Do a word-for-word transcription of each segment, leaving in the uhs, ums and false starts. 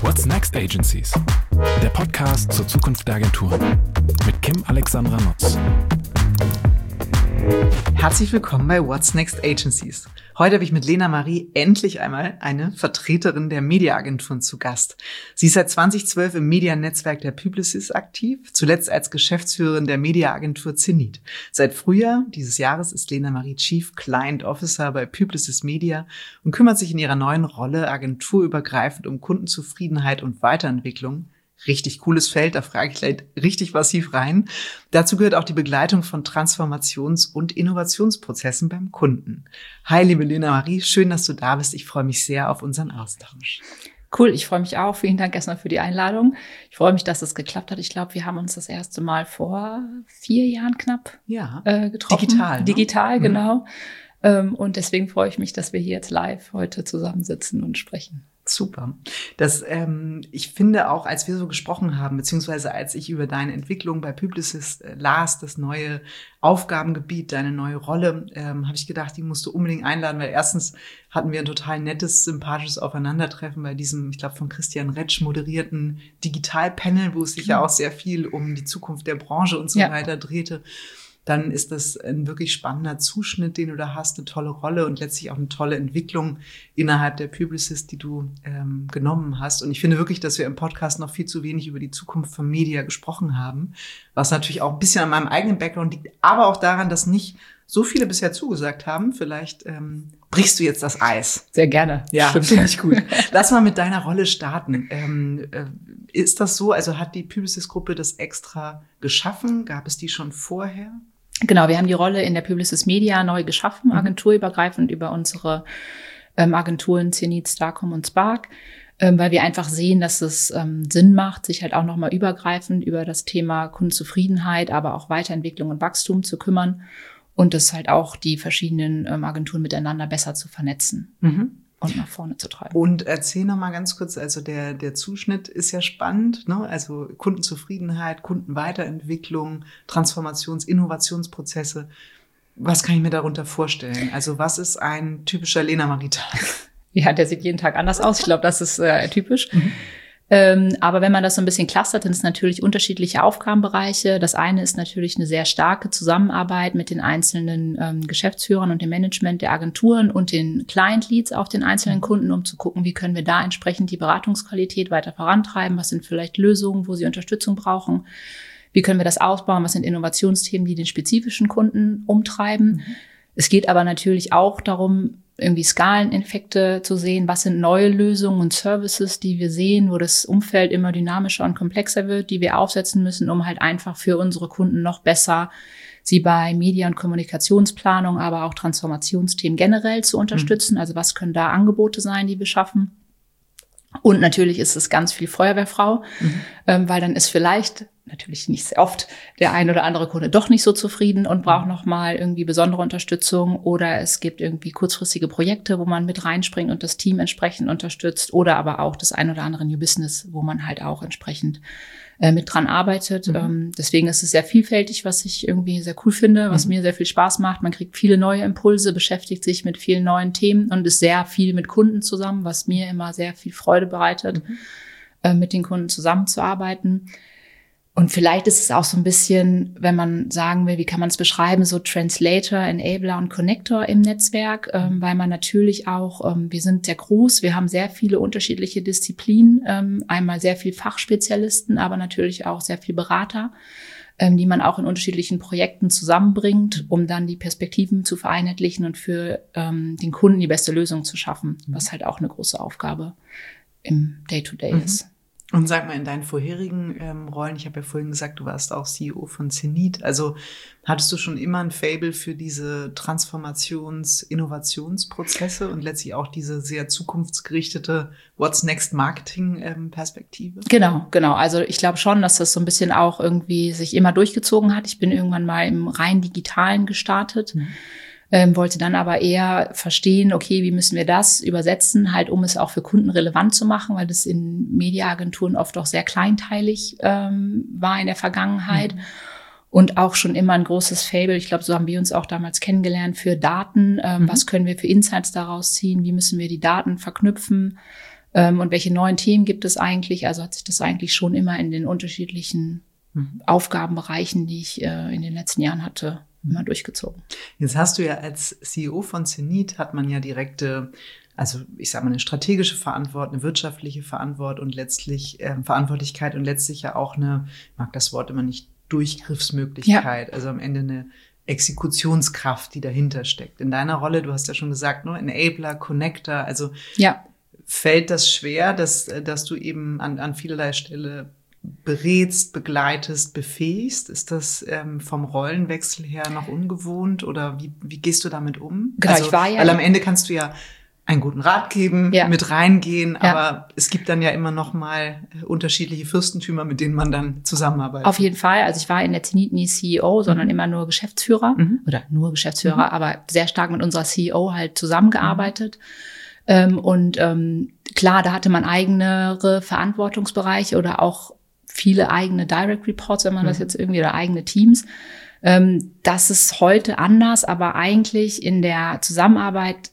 What's Next Agencies? Der Podcast zur Zukunft der Agenturen mit Kim Alexandra Nutz. Herzlich willkommen bei What's Next Agencies. Heute habe ich mit Lena Marie endlich einmal eine Vertreterin der Mediaagenturen zu Gast. Sie ist seit zweitausendzwölf im Mediennetzwerk der Publicis aktiv, zuletzt als Geschäftsführerin der Mediaagentur Zenit. Seit Frühjahr dieses Jahres ist Lena Marie Chief Client Officer bei Publicis Media und kümmert sich in ihrer neuen Rolle agenturübergreifend um Kundenzufriedenheit und Weiterentwicklung. Richtig cooles Feld, da frage ich gleich richtig massiv rein. Dazu gehört auch die Begleitung von Transformations- und Innovationsprozessen beim Kunden. Hi, liebe Lena Marie, schön, dass du da bist. Ich freue mich sehr auf unseren Austausch. Cool, ich freue mich auch. Vielen Dank erstmal für die Einladung. Ich freue mich, dass es geklappt hat. Ich glaube, wir haben uns das erste Mal vor vier Jahren knapp ja, äh, getroffen. Digital. Ne? Digital, mhm. genau. Ähm, und deswegen freue ich mich, dass wir hier jetzt live heute zusammensitzen und sprechen. Super. Das, ähm, ich finde auch, als wir so gesprochen haben, beziehungsweise als ich über deine Entwicklung bei Publicis äh, las, das neue Aufgabengebiet, deine neue Rolle, ähm, habe ich gedacht, die musst du unbedingt einladen, weil erstens hatten wir ein total nettes, sympathisches Aufeinandertreffen bei diesem, ich glaube, von Christian Retsch moderierten Digitalpanel, wo es sich ja auch sehr viel um die Zukunft der Branche und so ja. weiter drehte. Dann ist das ein wirklich spannender Zuschnitt, den du da hast, eine tolle Rolle und letztlich auch eine tolle Entwicklung innerhalb der Publicis, die du ähm, genommen hast. Und ich finde wirklich, dass wir im Podcast noch viel zu wenig über die Zukunft von Media gesprochen haben, was natürlich auch ein bisschen an meinem eigenen Background liegt, aber auch daran, dass nicht so viele bisher zugesagt haben. Vielleicht ähm, brichst du jetzt das Eis. Sehr gerne. Ja, finde ich gut. Lass mal mit deiner Rolle starten. Ähm, äh, ist das so? Also hat die Publicis-Gruppe das extra geschaffen? Gab es die schon vorher? Genau, wir haben die Rolle in der Publicis Media neu geschaffen, mhm. agenturübergreifend über unsere ähm, Agenturen Zenit, Starcom und Spark, ähm, weil wir einfach sehen, dass es ähm, Sinn macht, sich halt auch nochmal übergreifend über das Thema Kundenzufriedenheit, aber auch Weiterentwicklung und Wachstum zu kümmern und das halt auch die verschiedenen ähm, Agenturen miteinander besser zu vernetzen. Mhm. Und nach vorne zu treiben. Und erzähl noch mal ganz kurz, also der der Zuschnitt ist ja spannend, ne? Also Kundenzufriedenheit, Kundenweiterentwicklung, Transformations-, Innovationsprozesse. Was kann ich mir darunter vorstellen? Also was ist ein typischer Lena Marie-Tag? Ja, der sieht jeden Tag anders aus. Ich glaube, das ist äh, typisch. Mhm. Ähm, aber wenn man das so ein bisschen clustert, dann ist es natürlich unterschiedliche Aufgabenbereiche. Das eine ist natürlich eine sehr starke Zusammenarbeit mit den einzelnen ähm, Geschäftsführern und dem Management der Agenturen und den Client Leads auf den einzelnen Kunden, um zu gucken, wie können wir da entsprechend die Beratungsqualität weiter vorantreiben, was sind vielleicht Lösungen, wo sie Unterstützung brauchen, wie können wir das ausbauen, was sind Innovationsthemen, die den spezifischen Kunden umtreiben. Mhm. Es geht aber natürlich auch darum, irgendwie Skaleneffekte zu sehen, was sind neue Lösungen und Services, die wir sehen, wo das Umfeld immer dynamischer und komplexer wird, die wir aufsetzen müssen, um halt einfach für unsere Kunden noch besser sie bei Media- und Kommunikationsplanung, aber auch Transformationsthemen generell zu unterstützen. Mhm. Also was können da Angebote sein, die wir schaffen? Und natürlich ist es ganz viel Feuerwehrfrau, mhm. ähm, weil dann ist vielleicht natürlich nicht sehr oft der ein oder andere Kunde doch nicht so zufrieden und braucht noch mal irgendwie besondere Unterstützung, oder es gibt irgendwie kurzfristige Projekte, wo man mit reinspringt und das Team entsprechend unterstützt, oder aber auch das ein oder andere New Business, wo man halt auch entsprechend äh, mit dran arbeitet. Mhm. Ähm, deswegen ist es sehr vielfältig, was ich irgendwie sehr cool finde, was mhm. mir sehr viel Spaß macht. Man kriegt viele neue Impulse, beschäftigt sich mit vielen neuen Themen und ist sehr viel mit Kunden zusammen, was mir immer sehr viel Freude bereitet, mhm. äh, mit den Kunden zusammenzuarbeiten. Und vielleicht ist es auch so ein bisschen, wenn man sagen will, wie kann man es beschreiben, so Translator, Enabler und Connector im Netzwerk, ähm, weil man natürlich auch, ähm, wir sind sehr groß, wir haben sehr viele unterschiedliche Disziplinen, ähm, einmal sehr viel Fachspezialisten, aber natürlich auch sehr viel Berater, ähm, die man auch in unterschiedlichen Projekten zusammenbringt, um dann die Perspektiven zu vereinheitlichen und für ähm, den Kunden die beste Lösung zu schaffen, was halt auch eine große Aufgabe im Day-to-Day mhm. ist. Und sag mal, in deinen vorherigen ähm, Rollen, ich habe ja vorhin gesagt, du warst auch C E O von Zenit, also hattest du schon immer ein Faible für diese Transformations-, Innovationsprozesse und letztlich auch diese sehr zukunftsgerichtete What's Next Marketing-Perspektive? Ähm, genau, genau. Also ich glaube schon, dass das so ein bisschen auch irgendwie sich immer durchgezogen hat. Ich bin irgendwann mal im rein Digitalen gestartet. Mhm. Ähm, wollte dann aber eher verstehen, okay, wie müssen wir das übersetzen, halt um es auch für Kunden relevant zu machen, weil das in Mediaagenturen oft auch sehr kleinteilig ähm, war in der Vergangenheit. Mhm. Und auch schon immer ein großes Faible, ich glaube, so haben wir uns auch damals kennengelernt, für Daten. Ähm, mhm. Was können wir für Insights daraus ziehen? Wie müssen wir die Daten verknüpfen? Ähm, und welche neuen Themen gibt es eigentlich? Also hat sich das eigentlich schon immer in den unterschiedlichen mhm. Aufgabenbereichen, die ich äh, in den letzten Jahren hatte, immer durchgezogen. Jetzt hast du ja als C E O von Zenit, hat man ja direkte, also ich sage mal eine strategische Verantwortung, eine wirtschaftliche Verantwortung und letztlich äh, Verantwortlichkeit und letztlich ja auch eine, ich mag das Wort immer nicht, Durchgriffsmöglichkeit, ja. Also am Ende eine Exekutionskraft, die dahinter steckt. In deiner Rolle, du hast ja schon gesagt, ne, Enabler, Connector, also ja. Fällt das schwer, dass, dass du eben an, an vielerlei Stelle berätst, begleitest, befähigst? Ist das ähm, vom Rollenwechsel her noch ungewohnt oder wie, wie gehst du damit um? Genau, also, ich war ja. Weil am Ende kannst du ja einen guten Rat geben, ja. mit reingehen, ja. aber es gibt dann ja immer noch mal unterschiedliche Fürstentümer, mit denen man dann zusammenarbeitet. Auf jeden Fall. Also ich war in der Zenit nie C E O, sondern mhm. immer nur Geschäftsführer mhm. oder nur Geschäftsführer, mhm. aber sehr stark mit unserer C E O halt zusammengearbeitet. Mhm. Ähm, und ähm, klar, da hatte man eigenere Verantwortungsbereiche oder auch viele eigene Direct Reports, wenn man mhm. das jetzt irgendwie, oder eigene Teams. Ähm, das ist heute anders, aber eigentlich in der Zusammenarbeit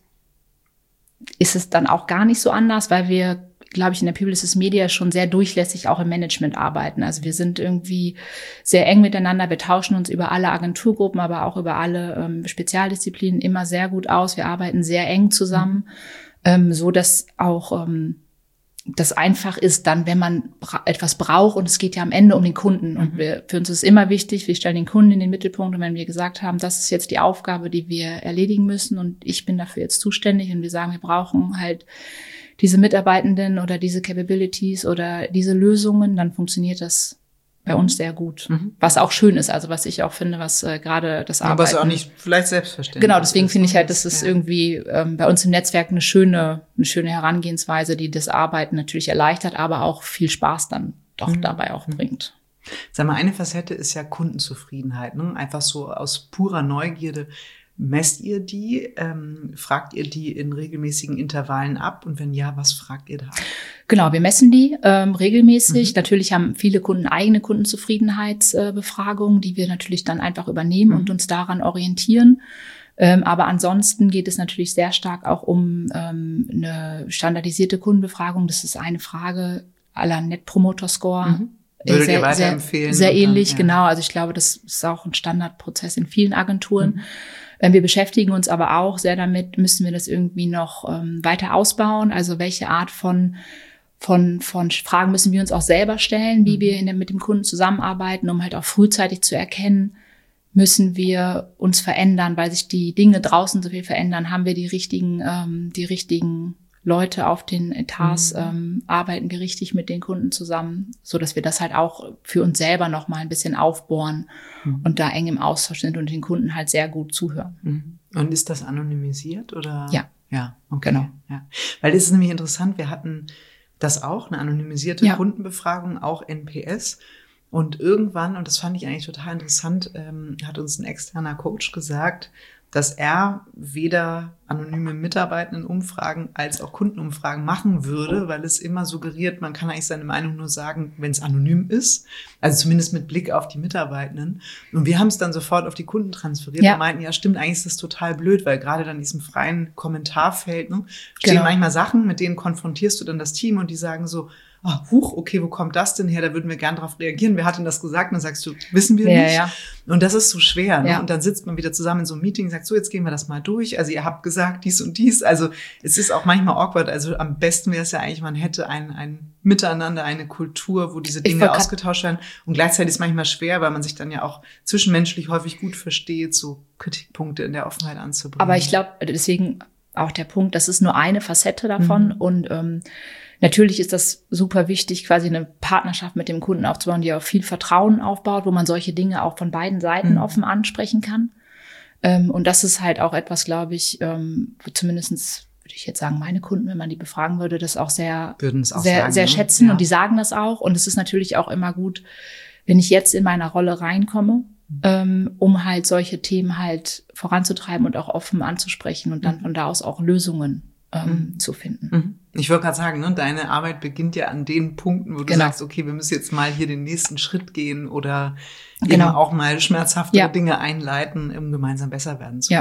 ist es dann auch gar nicht so anders, weil wir, glaube ich, in der Publicis Media schon sehr durchlässig auch im Management arbeiten. Also wir sind irgendwie sehr eng miteinander. Wir tauschen uns über alle Agenturgruppen, aber auch über alle ähm, Spezialdisziplinen immer sehr gut aus. Wir arbeiten sehr eng zusammen. Mhm. Ähm, so dass auch ähm, das einfach ist dann, wenn man bra- etwas braucht und es geht ja am Ende um den Kunden. Mhm. Und wir, für uns ist es immer wichtig, wir stellen den Kunden in den Mittelpunkt und wenn wir gesagt haben, das ist jetzt die Aufgabe, die wir erledigen müssen und ich bin dafür jetzt zuständig und wir sagen, wir brauchen halt diese Mitarbeitenden oder diese Capabilities oder diese Lösungen, dann funktioniert das bei uns sehr gut. Mhm. Was auch schön ist, also was ich auch finde, was äh, gerade das Arbeiten... Aber was auch nicht vielleicht selbstverständlich. Genau, deswegen finde ich halt, das ist ja. irgendwie ähm, bei uns im Netzwerk eine schöne eine schöne Herangehensweise, die das Arbeiten natürlich erleichtert, aber auch viel Spaß dann doch mhm. dabei auch bringt. Sag mal, eine Facette ist ja Kundenzufriedenheit, ne? Einfach so aus purer Neugierde. Messt ihr die? Ähm, fragt ihr die in regelmäßigen Intervallen ab? Und wenn ja, was fragt ihr da ab? Genau, wir messen die ähm, regelmäßig. Mhm. Natürlich haben viele Kunden eigene Kundenzufriedenheitsbefragungen, äh, die wir natürlich dann einfach übernehmen mhm. und uns daran orientieren. Ähm, aber ansonsten geht es natürlich sehr stark auch um ähm, eine standardisierte Kundenbefragung. Das ist eine Frage à la Net Promoter Score. Mhm. Würdet sehr, ihr weiterempfehlen? Sehr, sehr ähnlich, dann, ja. genau. Also ich glaube, das ist auch ein Standardprozess in vielen Agenturen. Mhm. Wir beschäftigen uns aber auch sehr damit, müssen wir das irgendwie noch ähm, weiter ausbauen? Also welche Art von von von Fragen müssen wir uns auch selber stellen, wie mhm. wir in der, mit dem Kunden zusammenarbeiten, um halt auch frühzeitig zu erkennen, müssen wir uns verändern, weil sich die Dinge draußen so viel verändern, haben wir die richtigen ähm, die richtigen Leute auf den Etats, mhm. ähm, arbeiten wir richtig mit den Kunden zusammen, so dass wir das halt auch für uns selber noch mal ein bisschen aufbohren mhm. und da eng im Austausch sind und den Kunden halt sehr gut zuhören. Mhm. Und ist das anonymisiert oder? Ja. Ja, okay. Genau. Ja. Weil das ist nämlich interessant, wir hatten das auch, eine anonymisierte ja. Kundenbefragung, auch N P S. Und irgendwann, und das fand ich eigentlich total interessant, ähm, hat uns ein externer Coach gesagt, dass er weder anonyme Mitarbeitendenumfragen als auch Kundenumfragen machen würde, weil es immer suggeriert, man kann eigentlich seine Meinung nur sagen, wenn es anonym ist, also zumindest mit Blick auf die Mitarbeitenden. Und wir haben es dann sofort auf die Kunden transferiert ja. und meinten, ja stimmt, eigentlich ist das total blöd, weil gerade dann in diesem freien Kommentarfeld ne, stehen genau. manchmal Sachen, mit denen konfrontierst du dann das Team und die sagen so, oh, huch, okay, wo kommt das denn her? Da würden wir gern drauf reagieren. Wer hat denn das gesagt? Und dann sagst du, wissen wir ja, nicht. Ja. Und das ist so schwer. Ne? Ja. Und dann sitzt man wieder zusammen in so einem Meeting und sagt, so, jetzt gehen wir das mal durch. Also ihr habt gesagt, dies und dies. Also es ist auch manchmal awkward. Also am besten wäre es ja eigentlich, man hätte ein, ein Miteinander, eine Kultur, wo diese Dinge ausgetauscht werden. Und gleichzeitig ist es manchmal schwer, weil man sich dann ja auch zwischenmenschlich häufig gut versteht, so Kritikpunkte in der Offenheit anzubringen. Aber ich glaube, deswegen auch der Punkt, das ist nur eine Facette davon. Mhm. Und ähm, natürlich ist das super wichtig, quasi eine Partnerschaft mit dem Kunden aufzubauen, die auf viel Vertrauen aufbaut, wo man solche Dinge auch von beiden Seiten mhm. offen ansprechen kann. Ähm, und das ist halt auch etwas, glaube ich, ähm, zumindestens würde ich jetzt sagen, meine Kunden, wenn man die befragen würde, das auch sehr, Würden es auch sehr, sagen, sehr ne? schätzen Ja. und die sagen das auch. Und es ist natürlich auch immer gut, wenn ich jetzt in meiner Rolle reinkomme, mhm. ähm, um halt solche Themen halt voranzutreiben und auch offen anzusprechen und dann von da aus auch Lösungen ähm, mhm. zu finden. Mhm. Ich wollte gerade sagen, ne, deine Arbeit beginnt ja an den Punkten, wo du genau. sagst, okay, wir müssen jetzt mal hier den nächsten Schritt gehen oder genau. eben auch mal schmerzhafte ja. Dinge einleiten, um gemeinsam besser werden zu ja. können. Ne?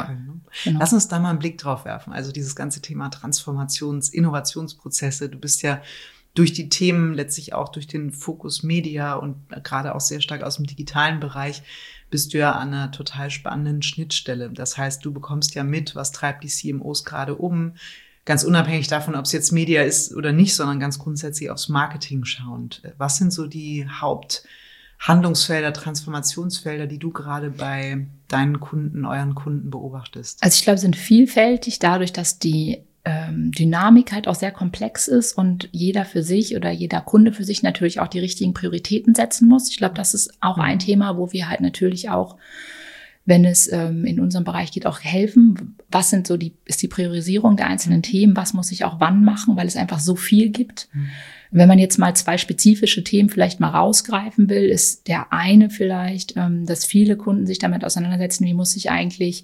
Genau. Lass uns da mal einen Blick drauf werfen. Also dieses ganze Thema Transformations-, Innovationsprozesse. Du bist ja durch die Themen, letztlich auch durch den Fokus Media und gerade auch sehr stark aus dem digitalen Bereich, bist du ja an einer total spannenden Schnittstelle. Das heißt, du bekommst ja mit, was treibt die C M Os gerade um, ganz unabhängig davon, ob es jetzt Media ist oder nicht, sondern ganz grundsätzlich aufs Marketing schauend. Was sind so die Haupthandlungsfelder, Transformationsfelder, die du gerade bei deinen Kunden, euren Kunden beobachtest? Also ich glaube, sind vielfältig dadurch, dass die ähm, Dynamik halt auch sehr komplex ist und jeder für sich oder jeder Kunde für sich natürlich auch die richtigen Prioritäten setzen muss. Ich glaube, das ist auch ein Thema, wo wir halt natürlich auch, wenn es ähm, in unserem Bereich geht, auch helfen. Was sind so die, ist die Priorisierung der einzelnen Themen? Was muss ich auch wann machen? Weil es einfach so viel gibt. Mhm. Wenn man jetzt mal zwei spezifische Themen vielleicht mal rausgreifen will, ist der eine vielleicht, ähm, dass viele Kunden sich damit auseinandersetzen, wie muss ich eigentlich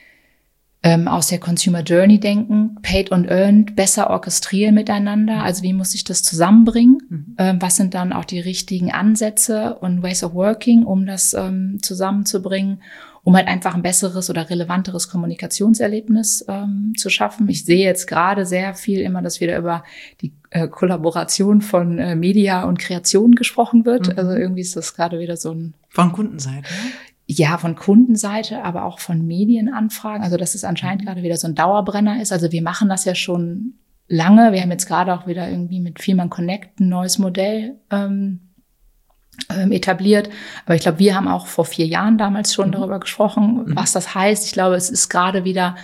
ähm, aus der Consumer Journey denken, Paid und Earned besser orchestrieren miteinander. Also wie muss ich das zusammenbringen? Mhm. Ähm, was sind dann auch die richtigen Ansätze und Ways of Working, um das ähm, zusammenzubringen, um halt einfach ein besseres oder relevanteres Kommunikationserlebnis ähm, zu schaffen. Ich sehe jetzt gerade sehr viel immer, dass wieder über die äh, Kollaboration von äh, Media und Kreation gesprochen wird. Mhm. Also irgendwie ist das gerade wieder so ein... Von Kundenseite? Ja, von Kundenseite, aber auch von Medienanfragen. Also dass es anscheinend mhm. gerade wieder so ein Dauerbrenner ist. Also wir machen das ja schon lange. Wir haben jetzt gerade auch wieder irgendwie mit Vielmann Connect ein neues Modell ähm, etabliert. Aber ich glaube, wir haben auch vor vier Jahren damals schon mhm. darüber gesprochen, mhm. was das heißt. Ich glaube, es ist gerade wieder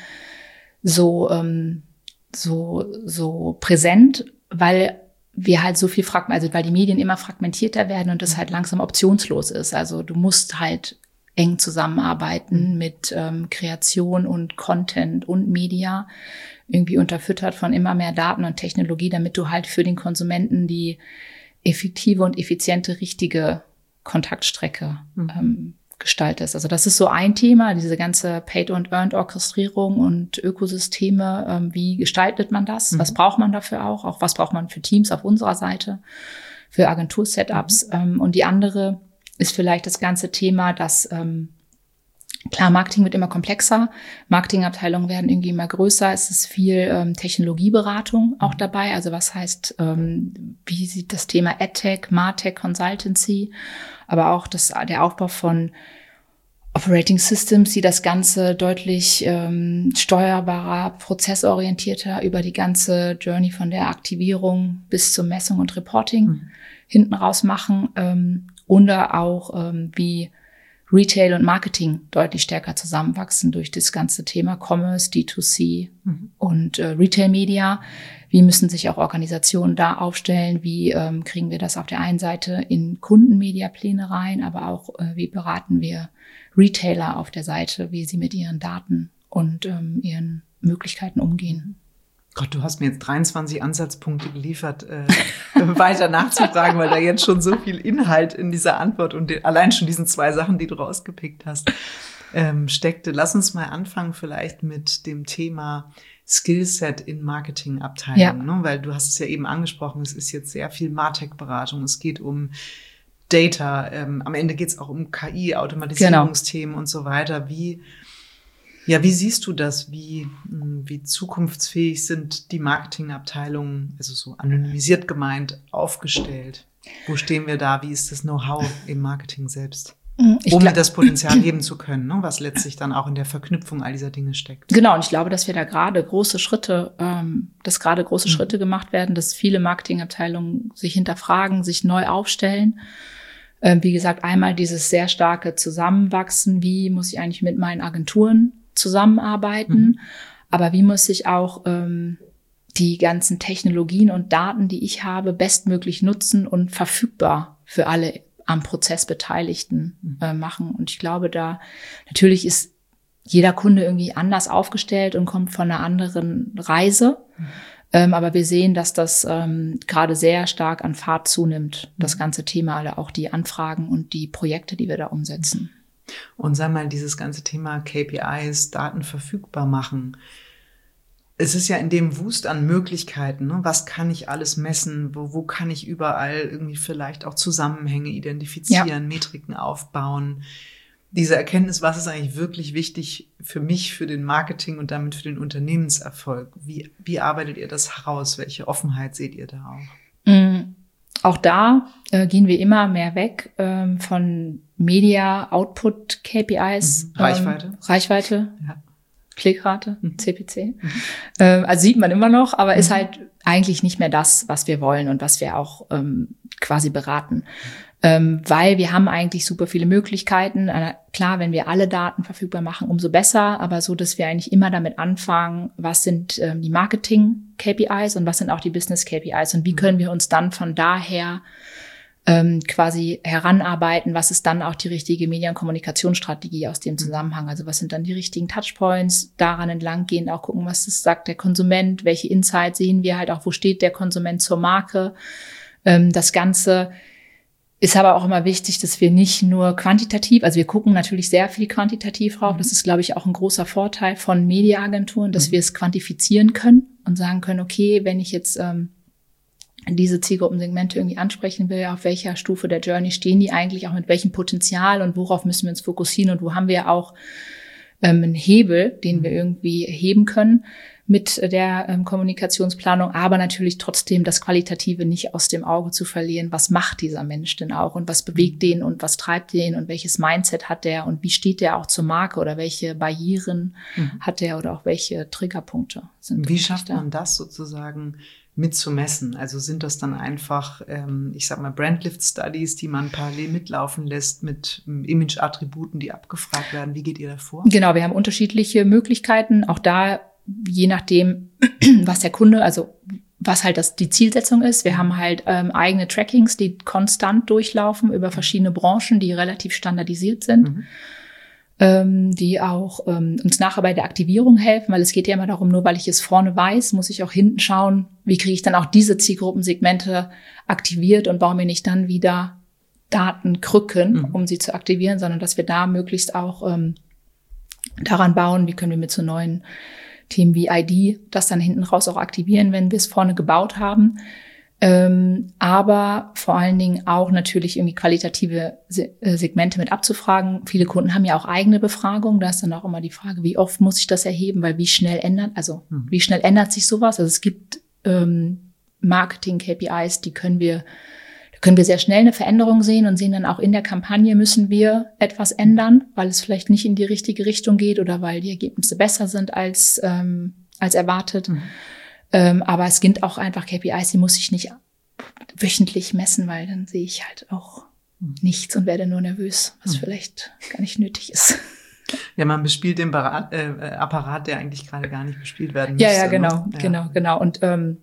so, ähm, so, so präsent, weil wir halt so viel fragmentiert, also weil die Medien immer fragmentierter werden und das halt langsam optionslos ist. Also du musst halt eng zusammenarbeiten mhm. mit ähm, Kreation und Content und Media, irgendwie unterfüttert von immer mehr Daten und Technologie, damit du halt für den Konsumenten die effektive und effiziente, richtige Kontaktstrecke mhm. ähm, gestaltest. Also das ist so ein Thema, diese ganze Paid und Earned Orchestrierung und Ökosysteme. Ähm, wie gestaltet man das? Mhm. Was braucht man dafür auch? Auch was braucht man für Teams auf unserer Seite, für Agentur-Setups? Mhm. Ähm, und die andere ist vielleicht das ganze Thema, dass ähm, klar, Marketing wird immer komplexer, Marketingabteilungen werden irgendwie immer größer, es ist viel ähm, Technologieberatung auch dabei, also was heißt, ähm, wie sieht das Thema AdTech, MarTech, Consultancy, aber auch das, der Aufbau von Operating Systems, die das Ganze deutlich ähm, steuerbarer, prozessorientierter über die ganze Journey von der Aktivierung bis zur Messung und Reporting mhm. hinten raus machen, ähm, oder auch ähm, wie Retail und Marketing deutlich stärker zusammenwachsen durch das ganze Thema Commerce, D zwei C mhm. und äh, Retail Media. Wie müssen sich auch Organisationen da aufstellen? Wie ähm, kriegen wir das auf der einen Seite in Kundenmediapläne rein, aber auch äh, wie beraten wir Retailer auf der Seite, wie sie mit ihren Daten und ähm, ihren Möglichkeiten umgehen? Gott, du hast mir jetzt dreiundzwanzig Ansatzpunkte geliefert, äh, weiter nachzufragen, weil da jetzt schon so viel Inhalt in dieser Antwort und den, allein schon diesen zwei Sachen, die du rausgepickt hast, ähm, steckte. Lass uns mal anfangen vielleicht mit dem Thema Skillset in Marketingabteilungen, ja. ne? Weil du hast es ja eben angesprochen, es ist jetzt sehr viel MarTech-Beratung, es geht um Data, ähm, am Ende geht es auch um K I, Automatisierungsthemen genau. und so weiter. Wie Ja, wie siehst du das? Wie, wie zukunftsfähig sind die Marketingabteilungen, also so anonymisiert gemeint, aufgestellt? Wo stehen wir da? Wie ist das Know-how im Marketing selbst? Ich um glaub, das Potenzial heben zu können, ne? Was letztlich dann auch in der Verknüpfung all dieser Dinge steckt. Genau, und ich glaube, dass wir da gerade große Schritte, ähm, dass gerade große mhm. Schritte gemacht werden, dass viele Marketingabteilungen sich hinterfragen, sich neu aufstellen. Ähm, wie gesagt, einmal dieses sehr starke Zusammenwachsen. Wie muss ich eigentlich mit meinen Agenturen zusammenarbeiten, mhm. aber wie muss ich auch ähm, die ganzen Technologien und Daten, die ich habe, bestmöglich nutzen und verfügbar für alle am Prozess Beteiligten mhm. äh, machen. Und ich glaube, da natürlich ist jeder Kunde irgendwie anders aufgestellt und kommt von einer anderen Reise. Mhm. Ähm, aber wir sehen, dass das ähm, gerade sehr stark an Fahrt zunimmt, das ganze Thema, alle auch die Anfragen und die Projekte, die wir da umsetzen. Und sag mal, dieses ganze Thema K P Is, Daten verfügbar machen. Es ist ja in dem Wust an Möglichkeiten, ne? Was kann ich alles messen? Wo, wo kann ich überall irgendwie vielleicht auch Zusammenhänge identifizieren, ja. Metriken aufbauen? diese Erkenntnis, was ist eigentlich wirklich wichtig für mich, für den Marketing und damit für den Unternehmenserfolg? Wie, wie arbeitet ihr das heraus? Welche Offenheit seht ihr da auch? Mhm. Auch da äh, gehen wir immer mehr weg ähm, von Media-Output-K P Is. Mhm. Reichweite. Ähm, Reichweite, ja. Klickrate, mhm. C P C. Mhm. Ähm, also sieht man immer noch, aber mhm. ist halt eigentlich nicht mehr das, was wir wollen und was wir auch ähm, quasi beraten. Ähm, weil wir haben eigentlich super viele Möglichkeiten. Äh, klar, wenn wir alle Daten verfügbar machen, umso besser, aber so, dass wir eigentlich immer damit anfangen, was sind ähm, die Marketing-K P Is und was sind auch die Business-K P Is und wie können wir uns dann von daher ähm, quasi heranarbeiten, was ist dann auch die richtige Medien- und Kommunikationsstrategie aus dem Zusammenhang, also was sind dann die richtigen Touchpoints, daran entlang gehen, auch gucken, was das sagt der Konsument, welche Insights sehen wir halt auch, wo steht der Konsument zur Marke, ähm, das Ganze ist aber auch immer wichtig, dass wir nicht nur quantitativ, also wir gucken natürlich sehr viel quantitativ drauf. Das ist, glaube ich, auch ein großer Vorteil von Mediaagenturen, dass mhm. wir es quantifizieren können und sagen können, okay, wenn ich jetzt ähm, diese Zielgruppensegmente irgendwie ansprechen will, auf welcher Stufe der Journey stehen die eigentlich, auch mit welchem Potenzial und worauf müssen wir uns fokussieren und wo haben wir auch ähm, einen Hebel, den mhm. wir irgendwie heben können mit der ähm, Kommunikationsplanung, aber natürlich trotzdem das Qualitative nicht aus dem Auge zu verlieren. Was macht dieser Mensch denn auch und was bewegt den und was treibt den und welches Mindset hat der und wie steht der auch zur Marke oder welche Barrieren mhm. hat der oder auch welche Triggerpunkte sind. Wie schafft man das sozusagen mitzumessen? Also sind das dann einfach, ähm, ich sag mal, Brandlift-Studies, die man parallel mitlaufen lässt mit ähm, Image-Attributen, die abgefragt werden? Wie geht ihr da vor? Genau, wir haben unterschiedliche Möglichkeiten. Auch da je nachdem, was der Kunde, also was halt das die Zielsetzung ist. Wir haben halt ähm, eigene Trackings, die konstant durchlaufen über verschiedene Branchen, die relativ standardisiert sind, mhm. ähm, die auch ähm, uns nachher bei der Aktivierung helfen, weil es geht ja immer darum, nur weil ich es vorne weiß, muss ich auch hinten schauen, wie kriege ich dann auch diese Zielgruppensegmente aktiviert und baue mir nicht dann wieder Datenkrücken, mhm. um sie zu aktivieren, sondern dass wir da möglichst auch ähm, daran bauen, wie können wir mit so neuen Themen wie I D das dann hinten raus auch aktivieren, wenn wir es vorne gebaut haben. Ähm, aber vor allen Dingen auch natürlich irgendwie qualitative Se- äh, Segmente mit abzufragen. Viele Kunden haben ja auch eigene Befragungen. Da ist dann auch immer die Frage, wie oft muss ich das erheben, weil wie schnell ändert, also mhm. wie schnell ändert sich sowas? Also es gibt ähm, Marketing-K P Is, die können wir können wir sehr schnell eine Veränderung sehen und sehen dann auch in der Kampagne müssen wir etwas ändern, weil es vielleicht nicht in die richtige Richtung geht oder weil die Ergebnisse besser sind als ähm, als erwartet. Mhm. Ähm, aber es gibt auch einfach K P Is, die muss ich nicht wöchentlich messen, weil dann sehe ich halt auch mhm. nichts und werde nur nervös, was mhm. vielleicht gar nicht nötig ist. Ja, man bespielt den Barat, äh, Apparat, der eigentlich gerade gar nicht bespielt werden müsste. Ja, ja, genau, ne? ja. genau, genau. Und ähm,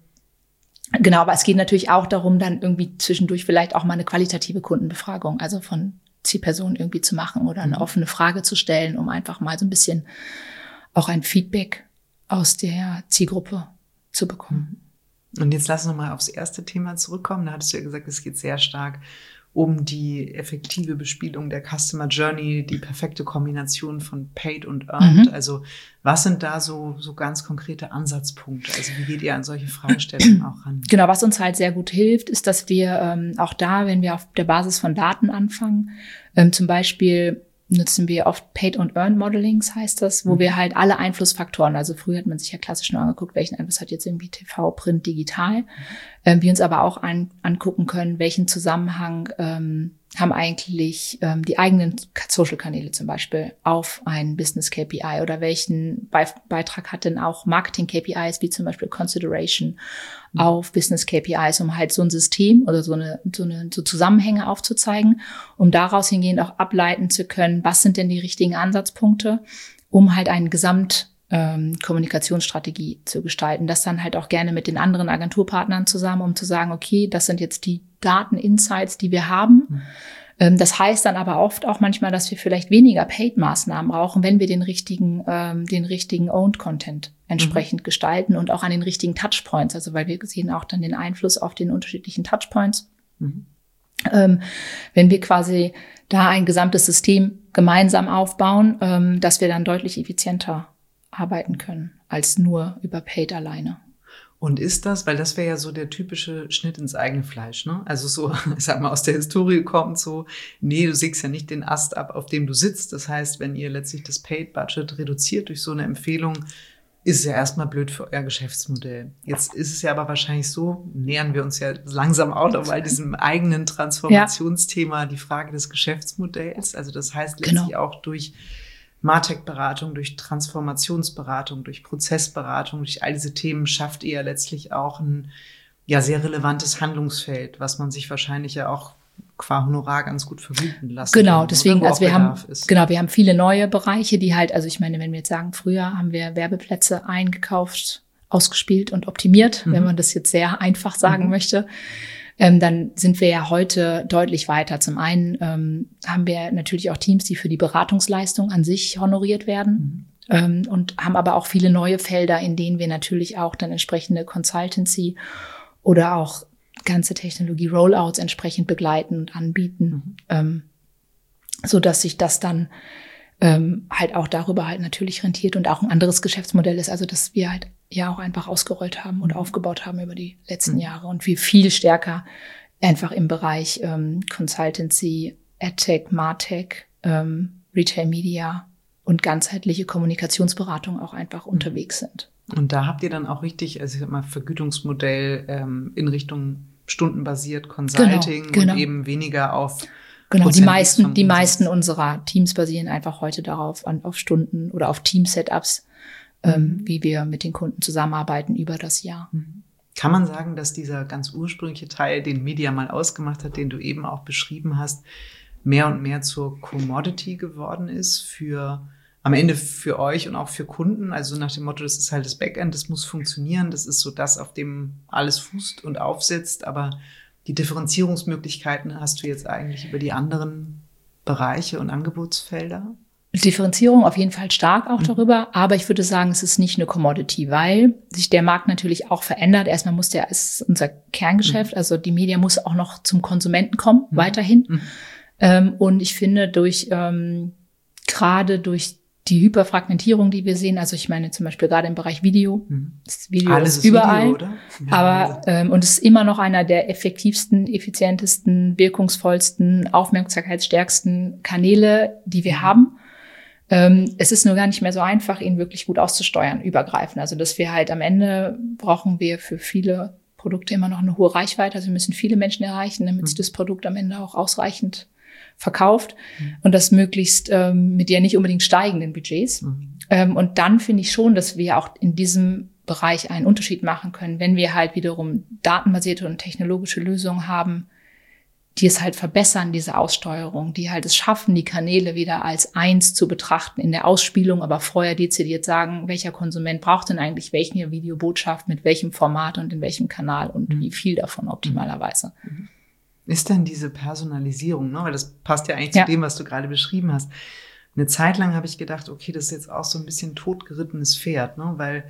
Genau, aber es geht natürlich auch darum, dann irgendwie zwischendurch vielleicht auch mal eine qualitative Kundenbefragung, also von Zielpersonen irgendwie zu machen oder eine mhm. offene Frage zu stellen, um einfach mal so ein bisschen auch ein Feedback aus der Zielgruppe zu bekommen. Und jetzt lass uns noch mal aufs erste Thema zurückkommen. Da hattest du ja gesagt, es geht sehr stark um die effektive Bespielung der Customer Journey, die perfekte Kombination von Paid und Earned. Mhm. Also was sind da so, so ganz konkrete Ansatzpunkte? Also wie geht ihr an solche Fragestellungen auch ran? Genau, was uns halt sehr gut hilft, ist, dass wir ähm, auch da, wenn wir auf der Basis von Daten anfangen, ähm, zum Beispiel nutzen wir oft Paid und Earned Modelings, heißt das, wo mhm. wir halt alle Einflussfaktoren, also früher hat man sich ja klassisch nur angeguckt, welchen Einfluss hat jetzt irgendwie T V, Print, Digital, mhm. ähm, wir uns aber auch an, angucken können, welchen Zusammenhang ähm, haben eigentlich ähm, die eigenen Social-Kanäle zum Beispiel auf einen Business-K P I oder welchen Be- Beitrag hat denn auch Marketing-K P Is, wie zum Beispiel Consideration mhm. auf Business-K P Is, um halt so ein System oder so eine, so eine so Zusammenhänge aufzuzeigen, um daraus hingehend auch ableiten zu können, was sind denn die richtigen Ansatzpunkte, um halt einen Gesamt ähm, Kommunikationsstrategie zu gestalten. Das dann halt auch gerne mit den anderen Agenturpartnern zusammen, um zu sagen, okay, das sind jetzt die Daten-Insights, die wir haben. Mhm. Ähm, das heißt dann aber oft auch manchmal, dass wir vielleicht weniger Paid-Maßnahmen brauchen, wenn wir den richtigen, ähm, den richtigen Owned-Content entsprechend mhm. gestalten und auch an den richtigen Touchpoints. Also weil wir sehen auch dann den Einfluss auf den unterschiedlichen Touchpoints. Mhm. Ähm, wenn wir quasi da ein gesamtes System gemeinsam aufbauen, ähm, dass wir dann deutlich effizienter arbeiten können, als nur über Paid alleine. Und ist das, weil das wäre ja so der typische Schnitt ins eigene Fleisch, ne? Also so, ich sag mal, aus der Historie kommt so, nee, du sägst ja nicht den Ast ab, auf dem du sitzt. Das heißt, wenn ihr letztlich das Paid-Budget reduziert durch so eine Empfehlung, ist es ja erstmal blöd für euer Geschäftsmodell. Jetzt ist es ja aber wahrscheinlich so, nähern wir uns ja langsam auch noch mal diesem eigenen Transformationsthema, die Frage des Geschäftsmodells. Also das heißt letztlich genau. auch durch Martech-Beratung, durch Transformationsberatung, durch Prozessberatung, durch all diese Themen schafft ihr ja letztlich auch ein ja sehr relevantes Handlungsfeld, was man sich wahrscheinlich ja auch qua Honorar ganz gut vergüten lassen. Genau, kann, deswegen, also wir haben, ist. genau, wir haben viele neue Bereiche, die halt, also ich meine, wenn wir jetzt sagen, früher haben wir Werbeplätze eingekauft, ausgespielt und optimiert, mhm. wenn man das jetzt sehr einfach sagen mhm. möchte. Ähm, dann sind wir ja heute deutlich weiter. Zum einen ähm, haben wir natürlich auch Teams, die für die Beratungsleistung an sich honoriert werden mhm. ähm, und haben aber auch viele neue Felder, in denen wir natürlich auch dann entsprechende Consultancy oder auch ganze Technologie-Rollouts entsprechend begleiten und anbieten, mhm. ähm, so dass sich das dann ähm, halt auch darüber halt natürlich rentiert und auch ein anderes Geschäftsmodell ist, also dass wir halt ja auch einfach ausgerollt haben und aufgebaut haben über die letzten mhm. Jahre und wir viel stärker einfach im Bereich ähm, Consultancy, AdTech, MarTech, ähm, Retail Media und ganzheitliche Kommunikationsberatung auch einfach mhm. unterwegs sind. Und da habt ihr dann auch richtig, also ich sag mal, Vergütungsmodell ähm, in Richtung stundenbasiert Consulting genau, genau. und eben weniger auf Genau, die meisten, die meisten unserer Teams basieren einfach heute darauf, an, auf Stunden oder auf Team-Setups, mhm. ähm, wie wir mit den Kunden zusammenarbeiten über das Jahr. Kann man sagen, dass dieser ganz ursprüngliche Teil, den Media mal ausgemacht hat, den du eben auch beschrieben hast, mehr und mehr zur Commodity geworden ist für am Ende für euch und auch für Kunden? Also nach dem Motto, das ist halt das Backend, das muss funktionieren, das ist so das, auf dem alles fußt und aufsetzt, aber die Differenzierungsmöglichkeiten hast du jetzt eigentlich über die anderen Bereiche und Angebotsfelder? Differenzierung auf jeden Fall stark auch mhm. darüber, aber ich würde sagen, es ist nicht eine Commodity, weil sich der Markt natürlich auch verändert. Erstmal muss der, ist unser Kerngeschäft, mhm. also die Media muss auch noch zum Konsumenten kommen, mhm. weiterhin. Mhm. Ähm, und ich finde, durch ähm, gerade durch die Hyperfragmentierung, die wir sehen, also ich meine zum Beispiel gerade im Bereich Video, mhm. das Video Alles ist, ist überall, Video, oder? Ja, aber ähm, und es ist immer noch einer der effektivsten, effizientesten, wirkungsvollsten, aufmerksamkeitsstärksten Kanäle, die wir mhm. haben. Ähm, es ist nur gar nicht mehr so einfach, ihn wirklich gut auszusteuern, übergreifend. Also dass wir halt am Ende brauchen wir für viele Produkte immer noch eine hohe Reichweite, also wir müssen viele Menschen erreichen, damit mhm. sich das Produkt am Ende auch ausreichend verkauft mhm. und das möglichst ähm, mit ja nicht unbedingt steigenden Budgets. Mhm. Ähm, und dann finde ich schon, dass wir auch in diesem Bereich einen Unterschied machen können, wenn wir halt wiederum datenbasierte und technologische Lösungen haben, die es halt verbessern, diese Aussteuerung, die halt es schaffen, die Kanäle wieder als eins zu betrachten in der Ausspielung, aber vorher dezidiert sagen, welcher Konsument braucht denn eigentlich welche Videobotschaft, mit welchem Format und in welchem Kanal und mhm. wie viel davon optimalerweise. Mhm. Ist denn diese Personalisierung, ne? Weil das passt ja eigentlich ja. zu dem, was du gerade beschrieben hast. Eine Zeit lang habe ich gedacht, okay, das ist jetzt auch so ein bisschen totgerittenes Pferd, ne? Weil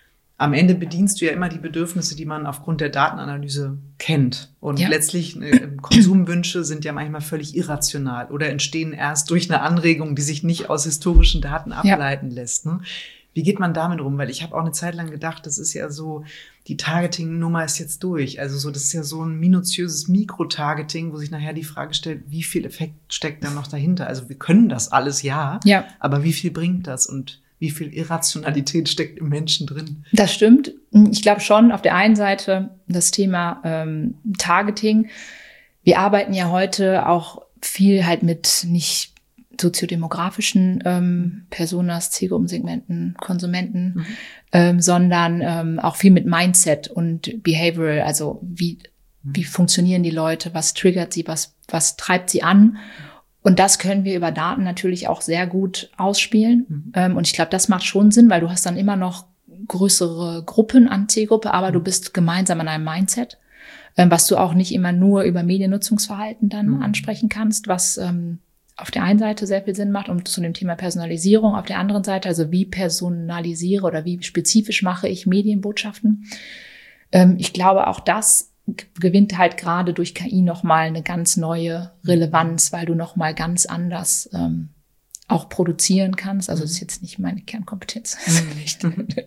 am Ende bedienst du ja immer die Bedürfnisse, die man aufgrund der Datenanalyse kennt. Und ja. letztlich äh, Konsumwünsche sind ja manchmal völlig irrational oder entstehen erst durch eine Anregung, die sich nicht aus historischen Daten ableiten ja. lässt. Ne? Wie geht man damit rum? Weil ich habe auch eine Zeit lang gedacht, das ist ja so, die Targeting-Nummer ist jetzt durch. Also so, das ist ja so ein minutiöses Mikro-Targeting, wo sich nachher die Frage stellt, wie viel Effekt steckt da noch dahinter? Also wir können das alles, ja, ja. aber wie viel bringt das und wie viel Irrationalität steckt im Menschen drin? Das stimmt. Ich glaube schon, auf der einen Seite das Thema ähm, Targeting. Wir arbeiten ja heute auch viel halt mit nicht soziodemografischen ähm, Personas, Zielgruppensegmenten, Konsumenten, mhm. ähm, sondern ähm, auch viel mit Mindset und Behavioral, also wie, mhm. wie funktionieren die Leute, was triggert sie, was, was treibt sie an. Und das können wir über Daten natürlich auch sehr gut ausspielen. Mhm. Ähm, und ich glaube, das macht schon Sinn, weil du hast dann immer noch größere Gruppen an Zielgruppe, aber mhm. du bist gemeinsam an einem Mindset, ähm, was du auch nicht immer nur über Mediennutzungsverhalten dann mhm. ansprechen kannst, was ähm, auf der einen Seite sehr viel Sinn macht, um zu dem Thema Personalisierung, auf der anderen Seite, also wie personalisiere oder wie spezifisch mache ich Medienbotschaften. Ähm, ich glaube, auch das gewinnt halt gerade durch K I nochmal eine ganz neue Relevanz, weil du nochmal ganz anders ähm, auch produzieren kannst. Also das ist jetzt nicht meine Kernkompetenz. Also nicht,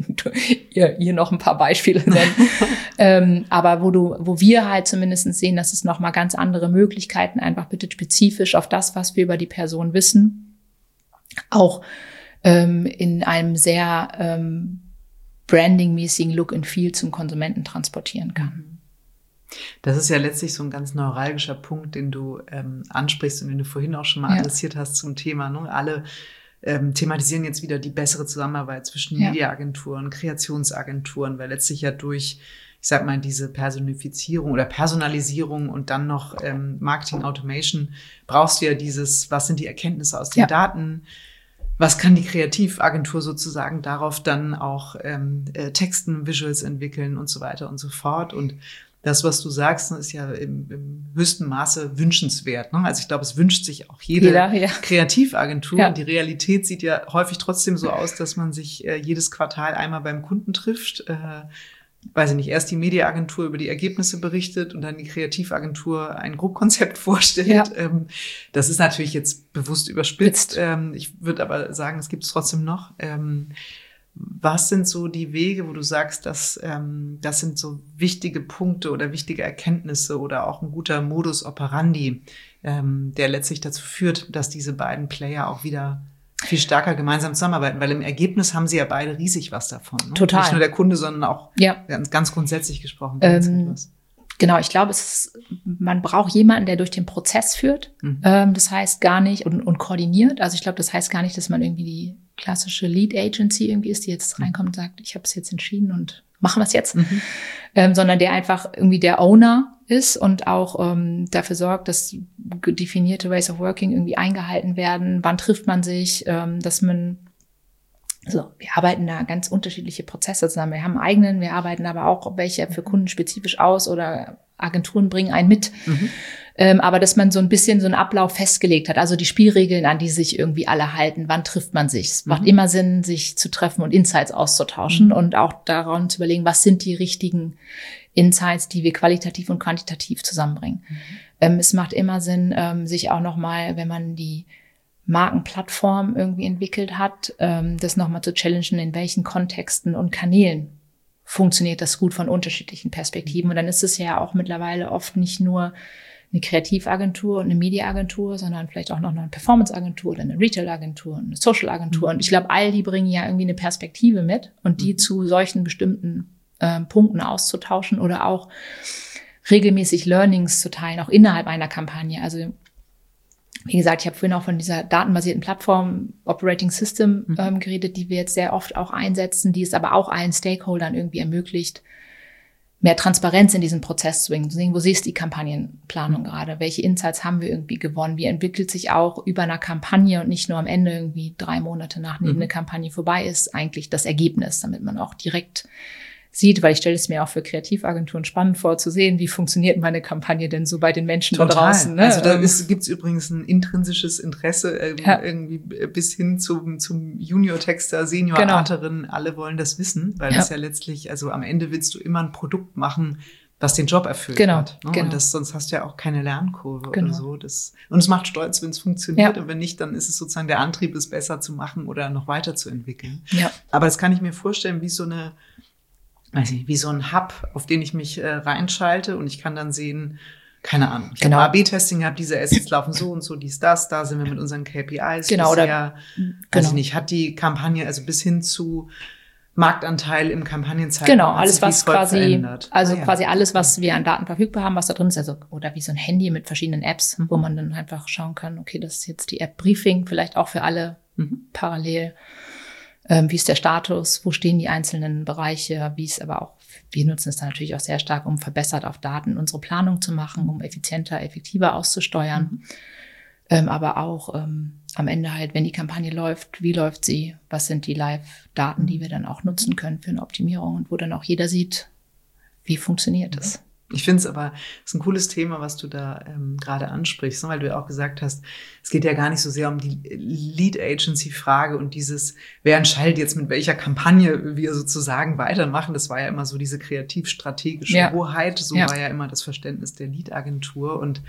ihr, ihr noch ein paar Beispiele nennen. ähm, aber wo du, wo wir halt zumindest sehen, dass es nochmal ganz andere Möglichkeiten, einfach bitte spezifisch auf das, was wir über die Person wissen, auch ähm, in einem sehr ähm, brandingmäßigen Look and Feel zum Konsumenten transportieren kann. Das ist ja letztlich so ein ganz neuralgischer Punkt, den du ähm, ansprichst und den du vorhin auch schon mal ja. adressiert hast zum Thema. Ne? Alle ähm, thematisieren jetzt wieder die bessere Zusammenarbeit zwischen ja. Mediaagenturen, Kreationsagenturen, weil letztlich ja durch, ich sag mal, diese Personifizierung oder Personalisierung und dann noch ähm, Marketing Automation brauchst du ja dieses, was sind die Erkenntnisse aus den ja. Daten? Was kann die Kreativagentur sozusagen darauf dann auch ähm, äh, Texten, Visuals entwickeln und so weiter und so fort. Und das, was du sagst, ist ja im, im höchsten Maße wünschenswert. Ne? Also ich glaube, es wünscht sich auch jede Jeder, ja. Kreativagentur. Ja. Und die Realität sieht ja häufig trotzdem so aus, dass man sich äh, jedes Quartal einmal beim Kunden trifft. Äh, weiß ich nicht, erst die Mediaagentur über die Ergebnisse berichtet und dann die Kreativagentur ein Grobkonzept vorstellt. Ja. Ähm, das ist natürlich jetzt bewusst überspitzt. Ähm, ich würde aber sagen, es gibt es trotzdem noch. Ähm, Was sind so die Wege, wo du sagst, dass ähm, das sind so wichtige Punkte oder wichtige Erkenntnisse oder auch ein guter Modus operandi, ähm, der letztlich dazu führt, dass diese beiden Player auch wieder viel stärker gemeinsam zusammenarbeiten? Weil im Ergebnis haben sie ja beide riesig was davon. Ne? Total. Nicht nur der Kunde, sondern auch ja. ganz, ganz grundsätzlich gesprochen. Ähm, genau, ich glaube, es ist, man braucht jemanden, der durch den Prozess führt. Mhm. Ähm, das heißt gar nicht und, und koordiniert. Also ich glaube, das heißt gar nicht, dass man irgendwie die klassische Lead Agency irgendwie ist, die jetzt reinkommt und sagt, ich habe es jetzt entschieden und machen wir es jetzt, mhm. ähm, sondern der einfach irgendwie der Owner ist und auch ähm, dafür sorgt, dass definierte Ways of Working irgendwie eingehalten werden. Wann trifft man sich, ähm, dass man, also wir arbeiten da ganz unterschiedliche Prozesse zusammen. Wir haben einen eigenen, wir arbeiten aber auch welche für Kunden spezifisch aus oder Agenturen bringen einen mit. Mhm. Ähm, aber dass man so ein bisschen so einen Ablauf festgelegt hat, also die Spielregeln, an die sich irgendwie alle halten. Wann trifft man sich? Es mhm. macht immer Sinn, sich zu treffen und Insights auszutauschen mhm. und auch daran zu überlegen, was sind die richtigen Insights, die wir qualitativ und quantitativ zusammenbringen. Mhm. Ähm, es macht immer Sinn, ähm, sich auch nochmal, wenn man die Markenplattform irgendwie entwickelt hat, ähm, das nochmal zu challengen, in welchen Kontexten und Kanälen funktioniert das gut von unterschiedlichen Perspektiven. Und dann ist es ja auch mittlerweile oft nicht nur eine Kreativagentur und eine Mediaagentur, sondern vielleicht auch noch eine Performanceagentur oder eine Retail-Agentur, eine Social-Agentur. Und ich glaube, all die bringen ja irgendwie eine Perspektive mit und die zu solchen bestimmten äh, Punkten auszutauschen oder auch regelmäßig Learnings zu teilen, auch innerhalb einer Kampagne. Also wie gesagt, ich habe vorhin auch von dieser datenbasierten Plattform Operating System mhm. ähm, geredet, die wir jetzt sehr oft auch einsetzen, die es aber auch allen Stakeholdern irgendwie ermöglicht, mehr Transparenz in diesen Prozess zu bringen, zu sehen, wo siehst du die Kampagnenplanung mhm. gerade, welche Insights haben wir irgendwie gewonnen, wie entwickelt sich auch über einer Kampagne und nicht nur am Ende irgendwie drei Monate nachdem mhm. eine Kampagne vorbei ist, eigentlich das Ergebnis, damit man auch direkt sieht, weil ich stelle es mir auch für Kreativagenturen spannend vor, zu sehen, wie funktioniert meine Kampagne denn so bei den Menschen Total. Da draußen. Ne? Also da gibt es übrigens ein intrinsisches Interesse ähm, ja. irgendwie bis hin zum, zum Junior-Texter, Senior-Arterin. Genau. Alle wollen das wissen, weil ja. das ja letztlich, also am Ende willst du immer ein Produkt machen, was den Job erfüllt genau. hat. Ne? Genau. Und das, sonst hast du ja auch keine Lernkurve genau. oder so. Das, und es macht stolz, wenn es funktioniert. Ja. Und wenn nicht, dann ist es sozusagen der Antrieb, es besser zu machen oder noch weiterzuentwickeln. Ja. Aber das kann ich mir vorstellen, wie so eine weiß nicht, wie so ein Hub, auf den ich mich äh, reinschalte und ich kann dann sehen, keine Ahnung, ich genau. habe A B Testing gehabt, diese Assets laufen so und so, dies, das, da sind wir mit unseren K P Is. Genau, bisher, oder, genau. weiß ich nicht, hat die Kampagne, also bis hin zu Marktanteil im Kampagnenzeitraum. Genau, alles was quasi, verändert. also ah, ja. quasi alles, was wir an Daten verfügbar haben, was da drin ist, also, oder wie so ein Handy mit verschiedenen Apps, mhm. wo man dann einfach schauen kann, okay, das ist jetzt die App Briefing, vielleicht auch für alle mhm. parallel. Ähm, wie ist der Status, wo stehen die einzelnen Bereiche, wie ist aber auch, wir nutzen es dann natürlich auch sehr stark, um verbessert auf Daten unsere Planung zu machen, um effizienter, effektiver auszusteuern. Mhm. Ähm, aber auch ähm, am Ende halt, wenn die Kampagne läuft, wie läuft sie, was sind die Live-Daten, die wir dann auch nutzen können für eine Optimierung und wo dann auch jeder sieht, wie funktioniert es. Ich finde es aber, es ist ein cooles Thema, was du da ähm, gerade ansprichst, ne? Weil du ja auch gesagt hast, es geht ja gar nicht so sehr um die Lead-Agency-Frage und dieses, wer entscheidet jetzt mit welcher Kampagne wir sozusagen weitermachen. Das war ja immer so diese kreativ-strategische ja. Hoheit, so ja. war ja immer das Verständnis der Lead-Agentur und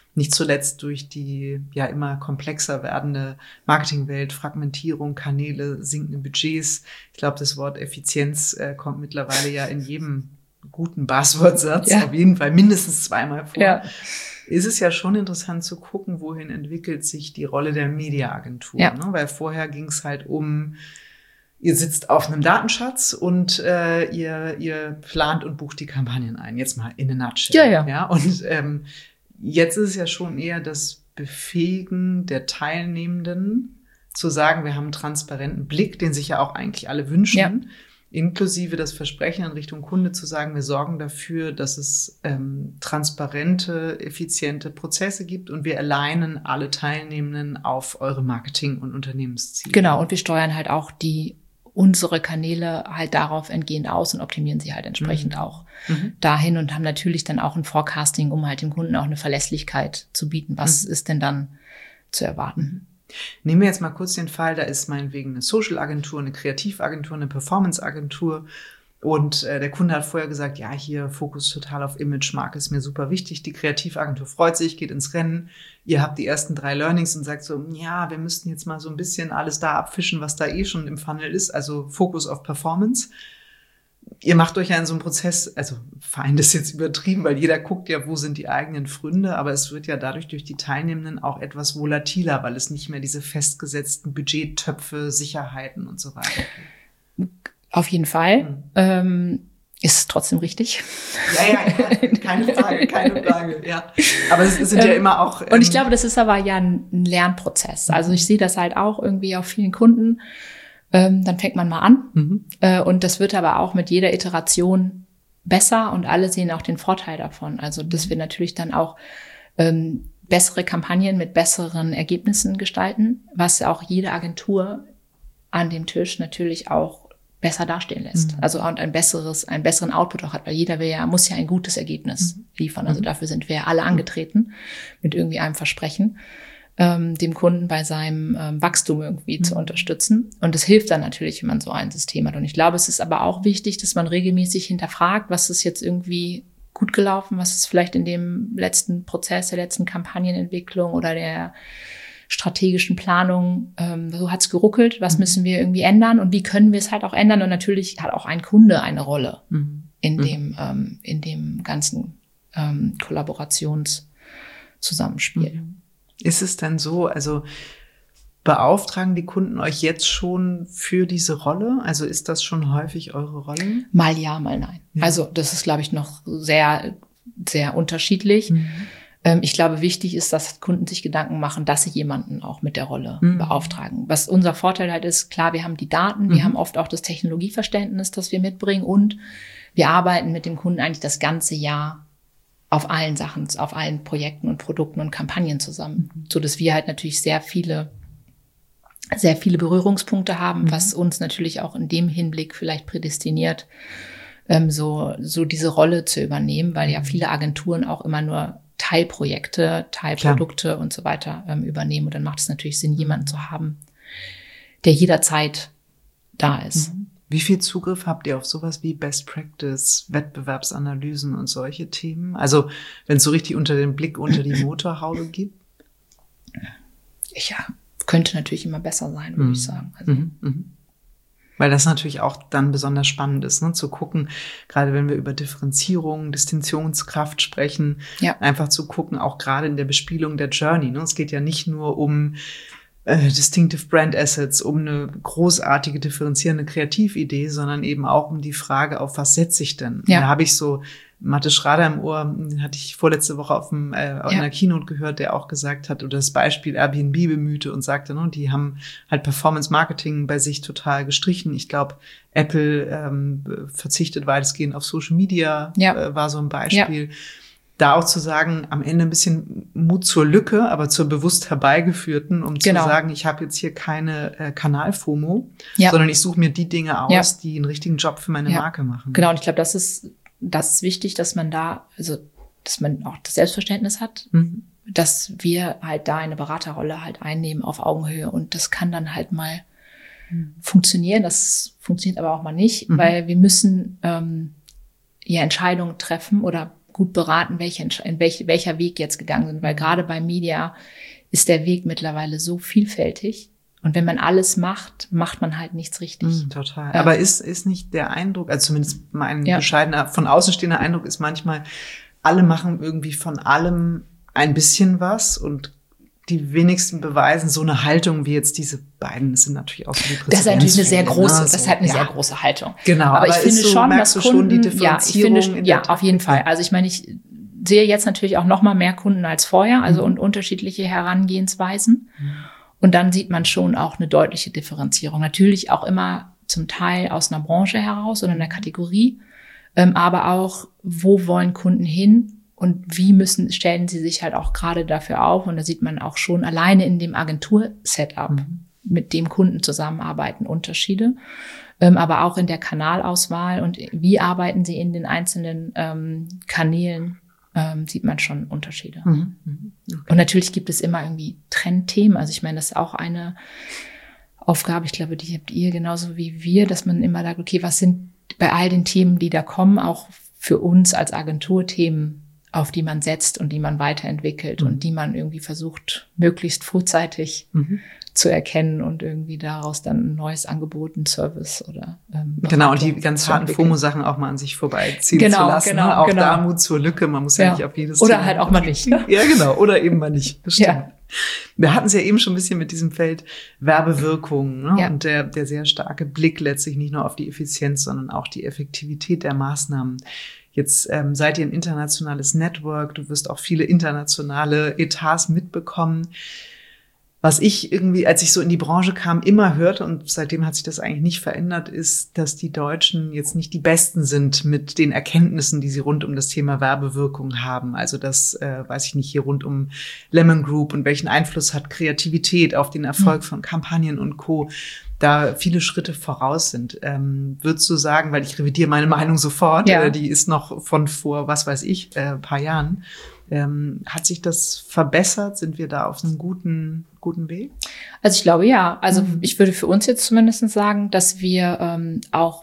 Nicht zuletzt durch die ja immer komplexer werdende Marketingwelt, Fragmentierung, Kanäle, sinkende Budgets. Ich glaube, das Wort Effizienz äh, kommt mittlerweile ja in jedem guten Buzzword-Satz ja. auf jeden Fall mindestens zweimal vor. Ja. Ist es ja schon interessant zu gucken, wohin entwickelt sich die Rolle der Mediaagentur. Ja. Ne? Weil vorher ging es halt um, ihr sitzt auf einem Datenschatz und äh, ihr, ihr plant und bucht die Kampagnen ein. Jetzt mal in a nutshell. Ja, ja. ja? Und ähm, jetzt ist es ja schon eher das Befähigen der Teilnehmenden, zu sagen, wir haben einen transparenten Blick, den sich ja auch eigentlich alle wünschen, ja. inklusive das Versprechen in Richtung Kunde zu sagen, wir sorgen dafür, dass es ähm, transparente, effiziente Prozesse gibt und wir alignen alle Teilnehmenden auf eure Marketing- und Unternehmensziele. Genau, und wir steuern halt auch die unsere Kanäle halt darauf entgehend aus und optimieren sie halt entsprechend mhm. auch mhm. dahin und haben natürlich dann auch ein Forecasting, um halt dem Kunden auch eine Verlässlichkeit zu bieten. Was mhm. ist denn dann zu erwarten? Nehmen wir jetzt mal kurz den Fall, da ist meinetwegen eine Social-Agentur, eine Kreativagentur, eine Performance-Agentur und äh, der Kunde hat vorher gesagt, ja, hier Fokus total auf Image, Marke ist mir super wichtig. Die Kreativagentur freut sich, geht ins Rennen. Ihr habt die ersten drei Learnings und sagt so, ja, wir müssten jetzt mal so ein bisschen alles da abfischen, was da eh schon im Funnel ist, also Fokus auf Performance. Ihr macht euch ja in so einem Prozess, also Feind ist jetzt übertrieben, weil jeder guckt ja, wo sind die eigenen Fründe, aber es wird ja dadurch durch die Teilnehmenden auch etwas volatiler, weil es nicht mehr diese festgesetzten Budgettöpfe, Sicherheiten und so weiter gibt. Auf jeden Fall. Mhm. Ähm, ist trotzdem richtig. Ja, ja, ja, keine Frage, keine Frage, ja. Aber es sind ja immer auch... Ähm, und ich glaube, das ist aber ja ein Lernprozess. Also ich sehe das halt auch irgendwie auf vielen Kunden. Ähm, dann fängt man mal an. Mhm. Äh, und das wird aber auch mit jeder Iteration besser und alle sehen auch den Vorteil davon. Also dass wir natürlich dann auch ähm, bessere Kampagnen mit besseren Ergebnissen gestalten, was auch jede Agentur an dem Tisch natürlich auch besser dastehen lässt. Mhm. Also und ein besseres, einen besseren Output auch hat, weil jeder will ja, muss ja ein gutes Ergebnis mhm. liefern. Also dafür sind wir ja alle angetreten mit irgendwie einem Versprechen, ähm, dem Kunden bei seinem ähm, Wachstum irgendwie mhm. zu unterstützen. Und das hilft dann natürlich, wenn man so ein System hat. Und ich glaube, es ist aber auch wichtig, dass man regelmäßig hinterfragt, was ist jetzt irgendwie gut gelaufen, was ist vielleicht in dem letzten Prozess, der letzten Kampagnenentwicklung oder der strategischen Planung, ähm, so hat's geruckelt, was mhm. müssen wir irgendwie ändern und wie können wir es halt auch ändern? Und natürlich hat auch ein Kunde eine Rolle mhm. in mhm. dem ähm, in dem ganzen ähm, Kollaborationszusammenspiel. Mhm. Ist es denn so, also beauftragen die Kunden euch jetzt schon für diese Rolle? Also ist das schon häufig eure Rolle? Mal ja, mal nein. Ja. Also das ist, glaube ich, noch sehr, sehr unterschiedlich. Mhm. Ich glaube, wichtig ist, dass Kunden sich Gedanken machen, dass sie jemanden auch mit der Rolle mhm. beauftragen. Was unser Vorteil halt ist, klar, wir haben die Daten, mhm. wir haben oft auch das Technologieverständnis, das wir mitbringen und wir arbeiten mit dem Kunden eigentlich das ganze Jahr auf allen Sachen, auf allen Projekten und Produkten und Kampagnen zusammen, mhm. so dass wir halt natürlich sehr viele, sehr viele Berührungspunkte haben, mhm. was uns natürlich auch in dem Hinblick vielleicht prädestiniert, ähm, so, so diese Rolle zu übernehmen, weil ja viele Agenturen auch immer nur Teilprojekte, Teilprodukte Klar. und so weiter ähm, übernehmen. Und dann macht es natürlich Sinn, jemanden zu haben, der jederzeit da ist. Wie viel Zugriff habt ihr auf sowas wie Best Practice, Wettbewerbsanalysen und solche Themen? Also wenn es so richtig unter den Blick unter die Motorhaube gibt? Ja, könnte natürlich immer besser sein, würde mhm. ich sagen. Also, mhm. Mhm. Weil das natürlich auch dann besonders spannend ist, ne? Zu gucken, gerade wenn wir über Differenzierung, Distinktionskraft sprechen, ja. einfach zu gucken, auch gerade in der Bespielung der Journey. Ne? Es geht ja nicht nur um äh, Distinctive Brand Assets, um eine großartige, differenzierende Kreatividee, sondern eben auch um die Frage, auf was setze ich denn? Ja. Da habe ich so Mathe Schrader im Ohr, hatte ich vorletzte Woche auf dem, äh, ja. in einer Keynote gehört, der auch gesagt hat, oder das Beispiel Airbnb bemühte und sagte, ne, die haben halt Performance Marketing bei sich total gestrichen. Ich glaube, Apple ähm, verzichtet weitestgehend auf Social Media, ja. äh, war so ein Beispiel. Ja. Da auch zu sagen, am Ende ein bisschen Mut zur Lücke, aber zur bewusst herbeigeführten, um genau. zu sagen, ich habe jetzt hier keine äh, Kanal-FOMO, ja. sondern ich suche mir die Dinge aus, ja. die einen richtigen Job für meine ja. Marke machen. Genau, und ich glaube, das ist Das ist wichtig, dass man da, also, dass man auch das Selbstverständnis hat, mhm. dass wir halt da eine Beraterrolle halt einnehmen auf Augenhöhe. Und das kann dann halt mal mhm. funktionieren. Das funktioniert aber auch mal nicht, mhm. weil wir müssen ähm, ja Entscheidungen treffen oder gut beraten, welche, in welch, welcher Weg jetzt gegangen sind. Weil gerade bei Media ist der Weg mittlerweile so vielfältig. Und wenn man alles macht, macht man halt nichts richtig. Mm, total. Ja. Aber ist, ist nicht der Eindruck, also zumindest mein Ja. bescheidener, von außen stehender Eindruck ist manchmal, alle machen irgendwie von allem ein bisschen was und die wenigsten beweisen so eine Haltung wie jetzt diese beiden. Das sind natürlich auch so die Das ist natürlich eine sehr Präsidentschaften, große, ne? das ist So, halt eine ja. sehr große Haltung. Genau, aber, aber ich ist finde so, schon, merkst dass du schon Kunden, die ja, ich Differenzierung finde, in ja, der auf jeden Taktik? Fall. Also ich meine, ich sehe jetzt natürlich auch noch mal mehr Kunden als vorher, also Mhm. und unterschiedliche Herangehensweisen. Mhm. Und dann sieht man schon auch eine deutliche Differenzierung. Natürlich auch immer zum Teil aus einer Branche heraus oder einer Kategorie, ähm, aber auch, wo wollen Kunden hin? Und wie müssen, stellen sie sich halt auch gerade dafür auf? Und da sieht man auch schon alleine in dem Agentur-Setup, mhm. mit dem Kunden zusammenarbeiten, Unterschiede. Ähm, aber auch in der Kanalauswahl und wie arbeiten sie in den einzelnen ähm, Kanälen, ähm, sieht man schon Unterschiede. Mhm. Okay. Und natürlich gibt es immer irgendwie Trendthemen. Also ich meine, das ist auch eine Aufgabe, ich glaube, die habt ihr genauso wie wir, dass man immer sagt, okay, was sind bei all den Themen, die da kommen, auch für uns als Agentur Themen, auf die man setzt und die man weiterentwickelt mhm. und die man irgendwie versucht, möglichst frühzeitig mhm. zu erkennen und irgendwie daraus dann ein neues Angebot, ein Service oder ähm, genau, und die ganz harten FOMO-Sachen auch mal an sich vorbeiziehen genau, zu lassen. Genau, ne? Auch genau. da Mut zur Lücke, man muss ja, ja nicht auf jedes Oder Thema halt auch mal nicht. Ne? Ja, genau, oder eben mal nicht. Das stimmt. Ja. Wir hatten es ja eben schon ein bisschen mit diesem Feld Werbewirkung, ne? Ja. Und der, der sehr starke Blick letztlich nicht nur auf die Effizienz, sondern auch die Effektivität der Maßnahmen. Jetzt ähm, seid ihr ein internationales Network, du wirst auch viele internationale Etats mitbekommen. Was ich irgendwie, als ich so in die Branche kam, immer hörte, und seitdem hat sich das eigentlich nicht verändert, ist, dass die Deutschen jetzt nicht die Besten sind mit den Erkenntnissen, die sie rund um das Thema Werbewirkung haben. Also das, äh, weiß ich nicht, hier rund um Lemon Group und welchen Einfluss hat Kreativität auf den Erfolg von Kampagnen und Co., da viele Schritte voraus sind. Ähm, würdest du sagen, weil ich revidiere meine Meinung sofort, ja. äh, die ist noch von vor, was weiß ich, äh, paar Jahren. Ähm, hat sich das verbessert? Sind wir da auf einem guten, guten Weg? Also ich glaube, ja. Also mhm. ich würde für uns jetzt zumindest sagen, dass wir ähm, auch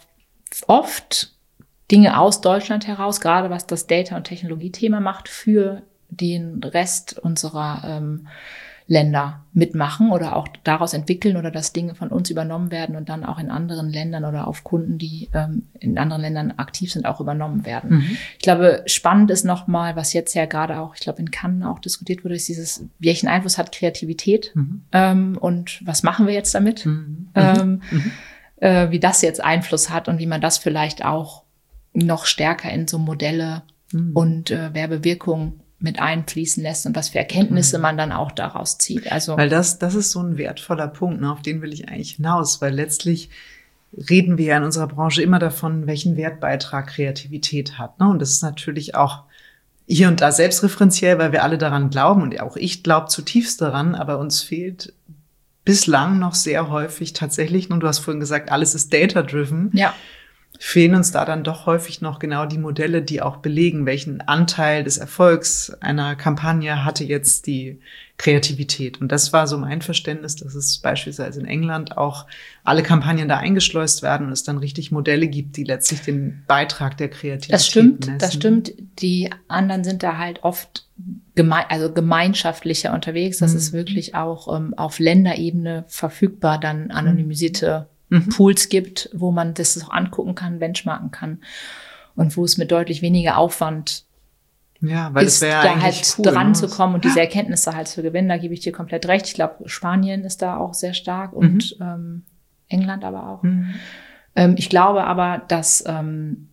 oft Dinge aus Deutschland heraus, gerade was das Data- und Technologiethema macht, für den Rest unserer ähm, Länder mitmachen oder auch daraus entwickeln oder dass Dinge von uns übernommen werden und dann auch in anderen Ländern oder auf Kunden, die ähm, in anderen Ländern aktiv sind, auch übernommen werden. Mhm. Ich glaube, spannend ist nochmal, was jetzt ja gerade auch, ich glaube, in Cannes auch diskutiert wurde, ist dieses, welchen Einfluss hat Kreativität mhm. ähm, und was machen wir jetzt damit? Mhm. Ähm, mhm. Äh, wie das jetzt Einfluss hat und wie man das vielleicht auch noch stärker in so Modelle mhm. und äh, Werbewirkung mit einfließen lässt und was für Erkenntnisse man dann auch daraus zieht. Also weil das das ist so ein wertvoller Punkt, ne, auf den will ich eigentlich hinaus, weil letztlich reden wir ja in unserer Branche immer davon, welchen Wertbeitrag Kreativität hat, ne, und das ist natürlich auch hier und da selbstreferenziell, weil wir alle daran glauben und auch ich glaube zutiefst daran, aber uns fehlt bislang noch sehr häufig tatsächlich, und du hast vorhin gesagt, alles ist data-driven. Ja. Fehlen uns da dann doch häufig noch genau die Modelle, die auch belegen, welchen Anteil des Erfolgs einer Kampagne hatte jetzt die Kreativität. Und das war so mein Verständnis, dass es beispielsweise in England auch alle Kampagnen da eingeschleust werden und es dann richtig Modelle gibt, die letztlich den Beitrag der Kreativität Das stimmt, messen. das stimmt. Die anderen sind da halt oft geme- also gemeinschaftlicher unterwegs. Das mhm. ist wirklich auch ähm, auf Länderebene verfügbar, dann anonymisierte Mhm. Pools gibt, wo man das auch angucken kann, benchmarken kann und wo es mit deutlich weniger Aufwand ja, weil ist, das wäre da halt cool, dran ne? zu kommen und diese Erkenntnisse halt zu gewinnen. Da gebe ich dir komplett recht. Ich glaube, Spanien ist da auch sehr stark und mhm. ähm, England aber auch. Mhm. Ähm, ich glaube aber, dass ähm,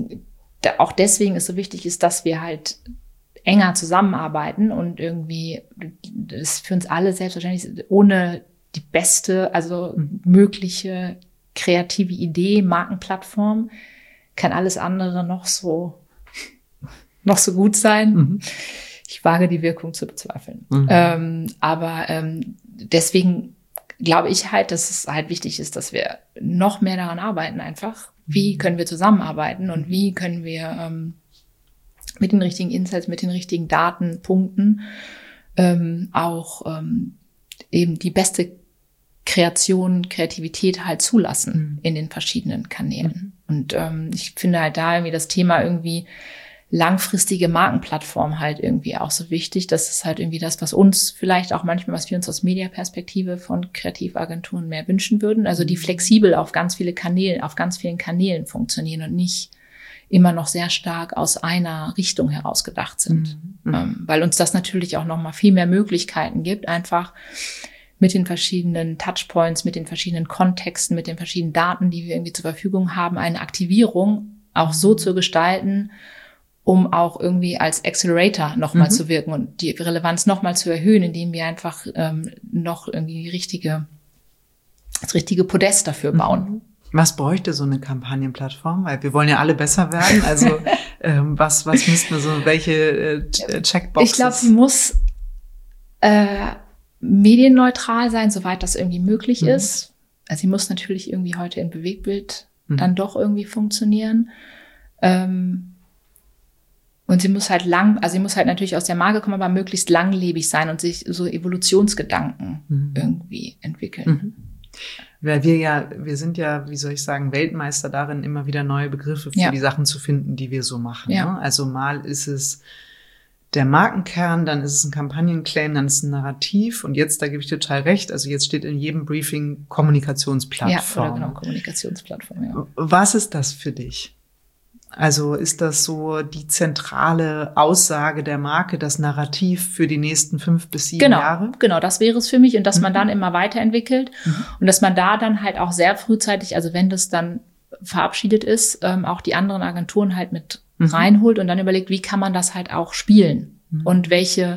da auch deswegen es so wichtig ist, dass wir halt enger zusammenarbeiten und irgendwie das für uns alle selbstverständlich ist, ohne die beste, also mögliche kreative Idee, Markenplattform, kann alles andere noch so, noch so gut sein. Mhm. Ich wage die Wirkung zu bezweifeln. Mhm. Ähm, aber ähm, deswegen glaube ich halt, dass es halt wichtig ist, dass wir noch mehr daran arbeiten einfach. Wie können wir zusammenarbeiten und wie können wir ähm, mit den richtigen Insights, mit den richtigen Datenpunkten ähm, auch ähm, eben die beste Kreation, Kreativität halt zulassen mhm. in den verschiedenen Kanälen. Mhm. Und ähm, ich finde halt da irgendwie das Thema irgendwie langfristige Markenplattform halt irgendwie auch so wichtig. Das ist halt irgendwie das, was uns vielleicht auch manchmal, was wir uns aus Mediaperspektive von Kreativagenturen mehr wünschen würden. Also die flexibel auf ganz viele Kanäle, auf ganz vielen Kanälen funktionieren und nicht immer noch sehr stark aus einer Richtung heraus gedacht sind. Mhm. Ähm, weil uns das natürlich auch nochmal viel mehr Möglichkeiten gibt, einfach mit den verschiedenen Touchpoints, mit den verschiedenen Kontexten, mit den verschiedenen Daten, die wir irgendwie zur Verfügung haben, eine Aktivierung auch so zu gestalten, um auch irgendwie als Accelerator nochmal mhm. zu wirken und die Relevanz nochmal zu erhöhen, indem wir einfach ähm, noch irgendwie die richtige, das richtige Podest dafür bauen. Mhm. Was bräuchte so eine Kampagnenplattform? Weil wir wollen ja alle besser werden. Also ähm, was was müssten wir so, welche äh, Checkboxes? Ich glaube, sie muss äh, medienneutral sein, soweit das irgendwie möglich mhm. ist. Also sie muss natürlich irgendwie heute in Bewegtbild mhm. dann doch irgendwie funktionieren. Ähm, Und sie muss halt lang, also sie muss halt natürlich aus der Marke kommen, aber möglichst langlebig sein und sich so Evolutionsgedanken mhm. irgendwie entwickeln. Mhm. Weil wir ja, wir sind ja, wie soll ich sagen, Weltmeister darin, immer wieder neue Begriffe für ja. die Sachen zu finden, die wir so machen. Ja. Ne? Also mal ist es der Markenkern, dann ist es ein Kampagnenclaim, dann ist es ein Narrativ und jetzt, da gebe ich dir total recht, also jetzt steht in jedem Briefing Kommunikationsplattform. Ja, oder genau, Kommunikationsplattform, ja. Was ist das für dich? Also ist das so die zentrale Aussage der Marke, das Narrativ für die nächsten fünf bis sieben genau, Jahre? Genau, das wäre es für mich und dass mhm. man dann immer weiterentwickelt mhm. und dass man da dann halt auch sehr frühzeitig, also wenn das dann verabschiedet ist, ähm, auch die anderen Agenturen halt mit mhm. reinholt und dann überlegt, wie kann man das halt auch spielen mhm. und welche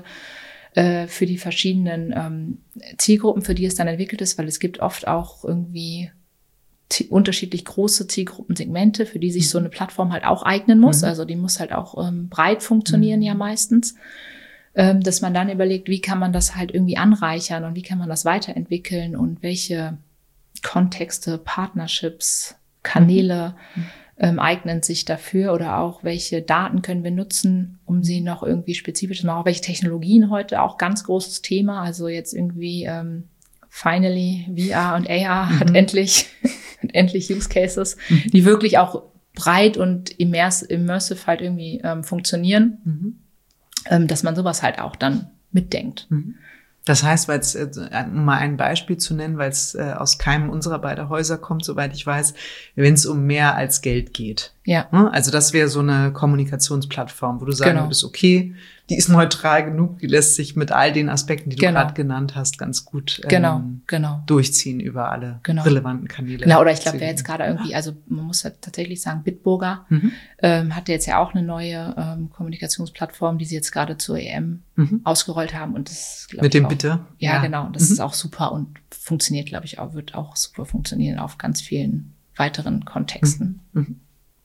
äh, für die verschiedenen ähm, Zielgruppen, für die es dann entwickelt ist, weil es gibt oft auch irgendwie unterschiedlich große Zielgruppensegmente, für die sich so eine Plattform halt auch eignen muss. Mhm. Also die muss halt auch ähm, breit funktionieren mhm. ja meistens. Ähm, dass man dann überlegt, wie kann man das halt irgendwie anreichern und wie kann man das weiterentwickeln und welche Kontexte, Partnerships, Kanäle mhm. ähm, eignen sich dafür oder auch welche Daten können wir nutzen, um sie noch irgendwie spezifisch zu machen. Auch welche Technologien heute, auch ganz großes Thema. Also jetzt irgendwie ähm, finally V R und A R mhm. hat endlich endlich Use Cases, mhm. die wirklich auch breit und immers- immersive halt irgendwie ähm, funktionieren, mhm. ähm, dass man sowas halt auch dann mitdenkt. Mhm. Das heißt, weil es, um mal ein Beispiel zu nennen, weil es äh, aus keinem unserer beiden Häuser kommt, soweit ich weiß, wenn es um mehr als Geld geht. Ja. Also das wäre so eine Kommunikationsplattform, wo du sagen genau. würdest, okay, die ist neutral genug, die lässt sich mit all den Aspekten, die du genau. gerade genannt hast, ganz gut ähm, genau. Genau. durchziehen über alle genau. relevanten Kanäle. Genau, oder ich glaube, wer jetzt gerade irgendwie, also man muss halt tatsächlich sagen, Bitburger mhm. ähm, hatte jetzt ja auch eine neue ähm, Kommunikationsplattform, die sie jetzt gerade zur E M mhm. ausgerollt haben. Und das mit dem Bitte? Ja, ja, genau. Das mhm. ist auch super und funktioniert, glaube ich, auch, wird auch super funktionieren auf ganz vielen weiteren Kontexten. Mhm. Mhm.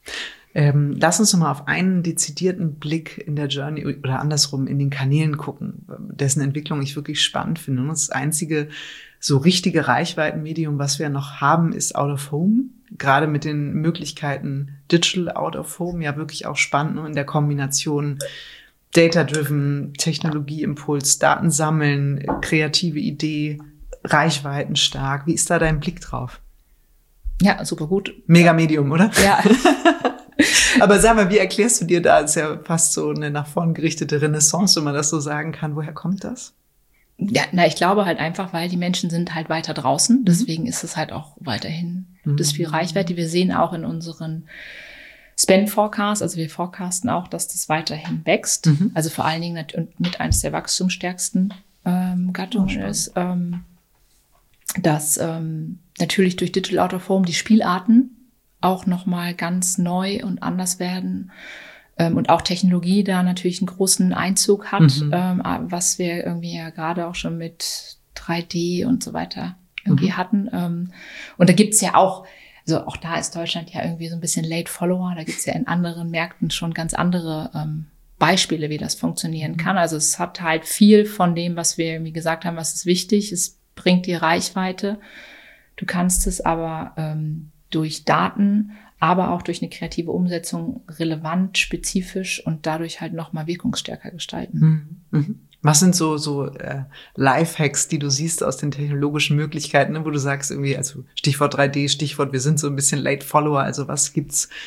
Ähm, lass uns noch mal auf einen dezidierten Blick in der Journey oder andersrum in den Kanälen gucken, dessen Entwicklung ich wirklich spannend finde. Und das einzige so richtige Reichweitenmedium, was wir noch haben, ist Out of Home. Gerade mit den Möglichkeiten Digital Out of Home, ja wirklich auch spannend in der Kombination Data-driven, Technologieimpuls, Daten sammeln, kreative Idee, Reichweiten stark. Wie ist da dein Blick drauf? Ja, super gut. Mega Medium, oder? Ja. Aber sag mal, wie erklärst du dir da? Das ist ja fast so eine nach vorn gerichtete Renaissance, wenn man das so sagen kann. Woher kommt das? Ja, na, ich glaube halt einfach, weil die Menschen sind halt weiter draußen. Deswegen ist es halt auch weiterhin mhm. das viel Reichweite. Wir sehen auch in unseren Spend-Forecast, also wir forecasten auch, dass das weiterhin wächst. Mhm. Also vor allen Dingen mit eines der wachstumsstärksten ähm, Gattungen oh, ist. Ähm, dass ähm, natürlich durch Digital Out of Home die Spielarten auch nochmal ganz neu und anders werden ähm, und auch Technologie da natürlich einen großen Einzug hat, mhm. ähm, was wir irgendwie ja gerade auch schon mit drei D und so weiter irgendwie mhm. hatten. Ähm, und da gibt's ja auch, also auch da ist Deutschland ja irgendwie so ein bisschen Late Follower, da gibt's ja in anderen Märkten schon ganz andere ähm, Beispiele, wie das funktionieren kann. Also es hat halt viel von dem, was wir irgendwie gesagt haben, was ist wichtig, es bringt dir Reichweite. Du kannst es aber ähm, durch Daten, aber auch durch eine kreative Umsetzung relevant, spezifisch und dadurch halt noch mal wirkungsstärker gestalten. Mhm. Was sind so so äh, Lifehacks, die du siehst aus den technologischen Möglichkeiten, ne, wo du sagst irgendwie, also Stichwort drei D, Stichwort, wir sind so ein bisschen Late Follower, also was gibt's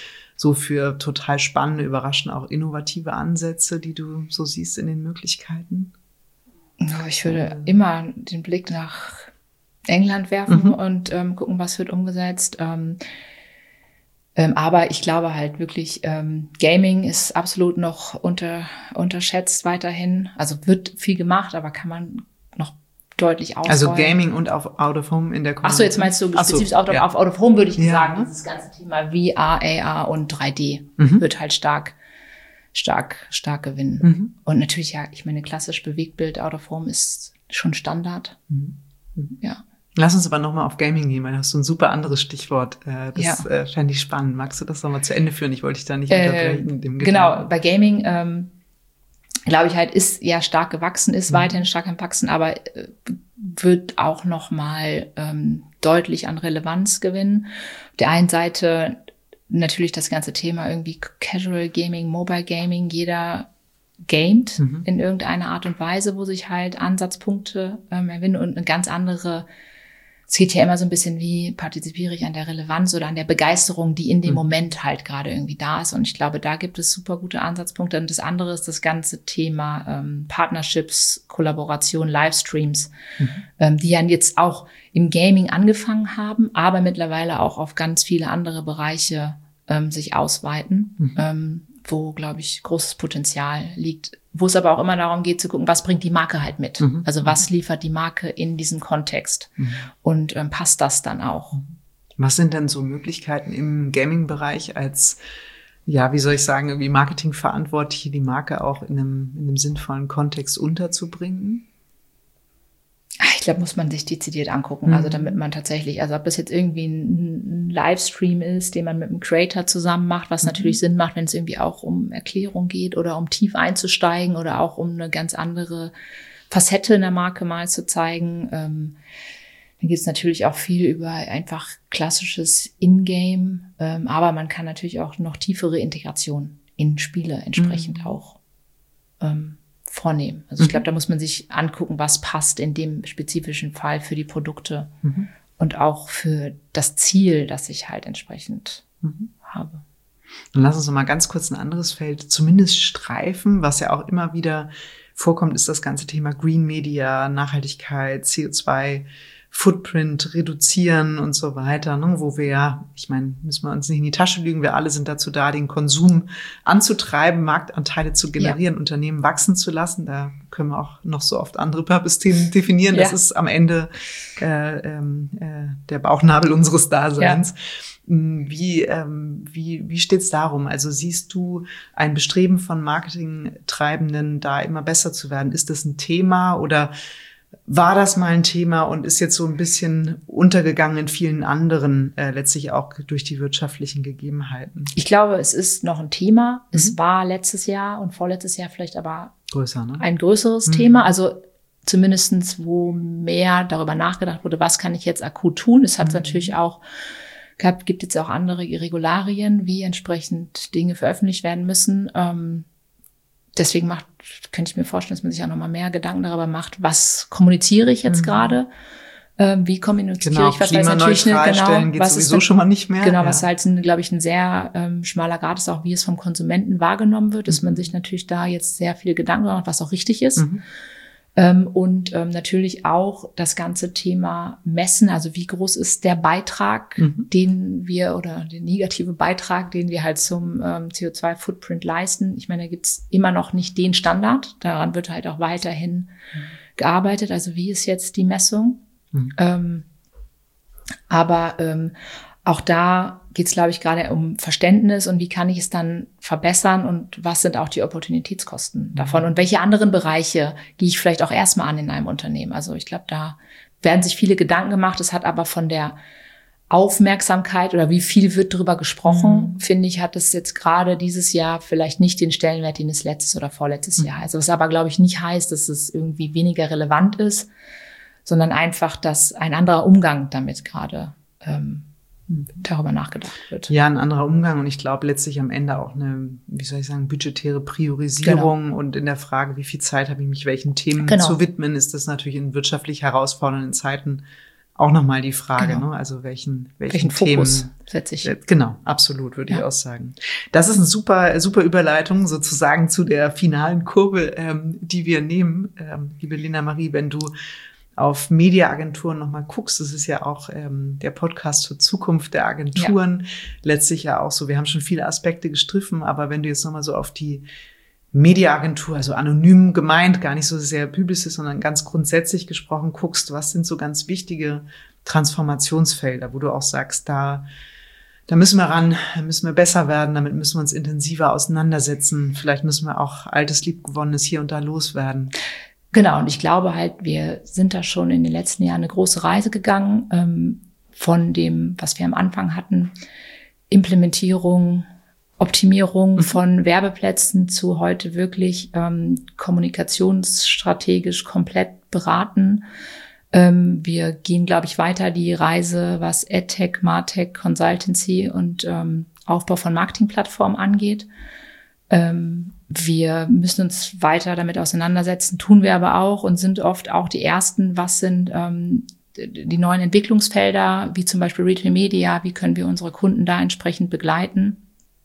so für total spannende, überraschend auch innovative Ansätze, die du so siehst in den Möglichkeiten? Ich würde immer den Blick nach England werfen mhm. und ähm, gucken, was wird umgesetzt. Ähm, ähm, aber ich glaube halt wirklich, ähm, Gaming ist absolut noch unter, unterschätzt weiterhin. Also wird viel gemacht, aber kann man noch deutlich ausrollen. Also Gaming und auf Out of Home in der Community. Ach so, jetzt meinst du spezifisch so, auf, ja. auf Out of Home, würde ich ja. sagen. Dieses ganze Thema V R, A R und drei D mhm. wird halt stark, stark, stark gewinnen. Mhm. Und natürlich, ja, ich meine, klassisch Bewegtbild Out of Home ist schon Standard. Mhm. Mhm. Ja. Lass uns aber nochmal auf Gaming gehen, weil das ist so ein super anderes Stichwort. Das ja. äh, fände ich spannend. Magst du das nochmal zu Ende führen? Ich wollte dich da nicht äh, unterbrechen. Dem genau, bei Gaming, ähm, glaube ich halt, ist ja stark gewachsen, ist mhm. weiterhin stark am Wachsen, aber äh, wird auch nochmal ähm, deutlich an Relevanz gewinnen. Auf der einen Seite natürlich das ganze Thema irgendwie Casual Gaming, Mobile Gaming, jeder gamet mhm. in irgendeiner Art und Weise, wo sich halt Ansatzpunkte ähm, erwinnen und eine ganz andere. Es geht ja immer so ein bisschen, wie partizipiere ich an der Relevanz oder an der Begeisterung, die in dem mhm. Moment halt gerade irgendwie da ist. Und ich glaube, da gibt es super gute Ansatzpunkte. Und das andere ist das ganze Thema ähm, Partnerships, Kollaboration, Livestreams, mhm. ähm, die ja jetzt auch im Gaming angefangen haben, aber mittlerweile auch auf ganz viele andere Bereiche ähm, sich ausweiten, mhm. ähm, wo, glaube ich, großes Potenzial liegt. Wo es aber auch immer darum geht zu gucken, was bringt die Marke halt mit? Mhm. Also was liefert die Marke in diesem Kontext? Mhm. Und ähm, passt das dann auch? Was sind denn so Möglichkeiten im Gaming-Bereich als, ja, wie soll ich sagen, irgendwie Marketingverantwortliche, die Marke auch in einem, in einem sinnvollen Kontext unterzubringen? Ich glaube, muss man sich dezidiert angucken. Mhm. Also damit man tatsächlich, also ob das jetzt irgendwie ein, ein Livestream ist, den man mit einem Creator zusammen macht, was mhm. natürlich Sinn macht, wenn es irgendwie auch um Erklärung geht oder um tief einzusteigen oder auch um eine ganz andere Facette in der Marke mal zu zeigen. Ähm, dann geht es natürlich auch viel über einfach klassisches In-Game, ähm, aber man kann natürlich auch noch tiefere Integration in Spiele entsprechend mhm. auch ähm, vornehmen. Also ich glaube, da muss man sich angucken, was passt in dem spezifischen Fall für die Produkte mhm. und auch für das Ziel, das ich halt entsprechend mhm. habe. Dann lass uns noch mal ganz kurz ein anderes Feld zumindest streifen, was ja auch immer wieder vorkommt, ist das ganze Thema Green Media, Nachhaltigkeit, C O zwei Footprint reduzieren und so weiter, ne, wo wir ja, ich meine, müssen wir uns nicht in die Tasche lügen, wir alle sind dazu da, den Konsum anzutreiben, Marktanteile zu generieren, ja. Unternehmen wachsen zu lassen. Da können wir auch noch so oft andere Purpose-Themen definieren. Ja. Das ist am Ende äh, äh, der Bauchnabel unseres Daseins. Ja. Wie, ähm, wie, wie steht's darum? Also siehst du ein Bestreben von Marketingtreibenden, da immer besser zu werden? Ist das ein Thema oder war das mal ein Thema und ist jetzt so ein bisschen untergegangen in vielen anderen, äh, letztlich auch durch die wirtschaftlichen Gegebenheiten? Ich glaube, es ist noch ein Thema. Mhm. Es war letztes Jahr und vorletztes Jahr vielleicht aber größer, ne? ein größeres mhm. Thema. Also zumindestens, wo mehr darüber nachgedacht wurde, was kann ich jetzt akut tun? Es hat mhm. natürlich auch gehabt, gibt jetzt auch andere Regularien, wie entsprechend Dinge veröffentlicht werden müssen. Ähm, Deswegen macht, könnte ich mir vorstellen, dass man sich auch noch mal mehr Gedanken darüber macht, was kommuniziere ich jetzt mhm. gerade, ähm, wie kommuniziere genau, ich was, weil es natürlich eine, genau, was sowieso ist, schon mal nicht mehr. Genau, ja. was halt, glaube ich, ein sehr ähm, schmaler Grad ist, auch wie es vom Konsumenten wahrgenommen wird, mhm. dass man sich natürlich da jetzt sehr viele Gedanken macht, was auch richtig ist. Mhm. Ähm, und ähm, natürlich auch das ganze Thema Messen, also wie groß ist der Beitrag, mhm. den wir oder der negative Beitrag, den wir halt zum ähm, C O zwei Footprint leisten. Ich meine, da gibt's immer noch nicht den Standard. Daran wird halt auch weiterhin mhm. gearbeitet. Also wie ist jetzt die Messung? Mhm. Ähm, aber ähm, auch da geht's, glaube ich, gerade um Verständnis und wie kann ich es dann verbessern und was sind auch die Opportunitätskosten davon und welche anderen Bereiche gehe ich vielleicht auch erstmal an in einem Unternehmen. Also ich glaube, da werden sich viele Gedanken gemacht. Es hat aber von der Aufmerksamkeit oder wie viel wird darüber gesprochen, mhm. finde ich, hat es jetzt gerade dieses Jahr vielleicht nicht den Stellenwert, den es letztes oder vorletztes mhm. Jahr. Also was aber, glaube ich, nicht heißt, dass es irgendwie weniger relevant ist, sondern einfach, dass ein anderer Umgang damit gerade ähm, darüber nachgedacht wird. Ja, ein anderer Umgang und ich glaube letztlich am Ende auch eine, wie soll ich sagen, budgetäre Priorisierung genau. und in der Frage, wie viel Zeit habe ich mich welchen Themen genau. zu widmen, ist das natürlich in wirtschaftlich herausfordernden Zeiten auch nochmal die Frage, genau. ne? Also welchen, welchen, welchen Themen Fokus setze ich? Genau, absolut, würde ja. ich auch sagen. Das ist eine super, super Überleitung sozusagen zu der finalen Kurve, ähm, die wir nehmen. Ähm, liebe Lena Marie, wenn du auf Mediaagenturen nochmal guckst, das ist ja auch ähm, der Podcast zur Zukunft der Agenturen, ja. letztlich ja auch so, wir haben schon viele Aspekte gestriffen, aber wenn du jetzt nochmal so auf die Mediaagentur, also anonym gemeint, gar nicht so sehr Publicis, sondern ganz grundsätzlich gesprochen guckst, was sind so ganz wichtige Transformationsfelder, wo du auch sagst, da, da müssen wir ran, da müssen wir besser werden, damit müssen wir uns intensiver auseinandersetzen. Vielleicht müssen wir auch altes, liebgewonnenes hier und da loswerden. Genau, und ich glaube halt, wir sind da schon in den letzten Jahren eine große Reise gegangen, ähm, von dem, was wir am Anfang hatten, Implementierung, Optimierung mhm. von Werbeplätzen zu heute wirklich ähm, kommunikationsstrategisch komplett beraten. Ähm, wir gehen, glaube ich, weiter die Reise, was AdTech, MarTech, Consultancy und ähm, Aufbau von Marketingplattformen angeht. Ähm, wir müssen uns weiter damit auseinandersetzen, tun wir aber auch und sind oft auch die Ersten, was sind ähm, die neuen Entwicklungsfelder, wie zum Beispiel Retail Media, wie können wir unsere Kunden da entsprechend begleiten.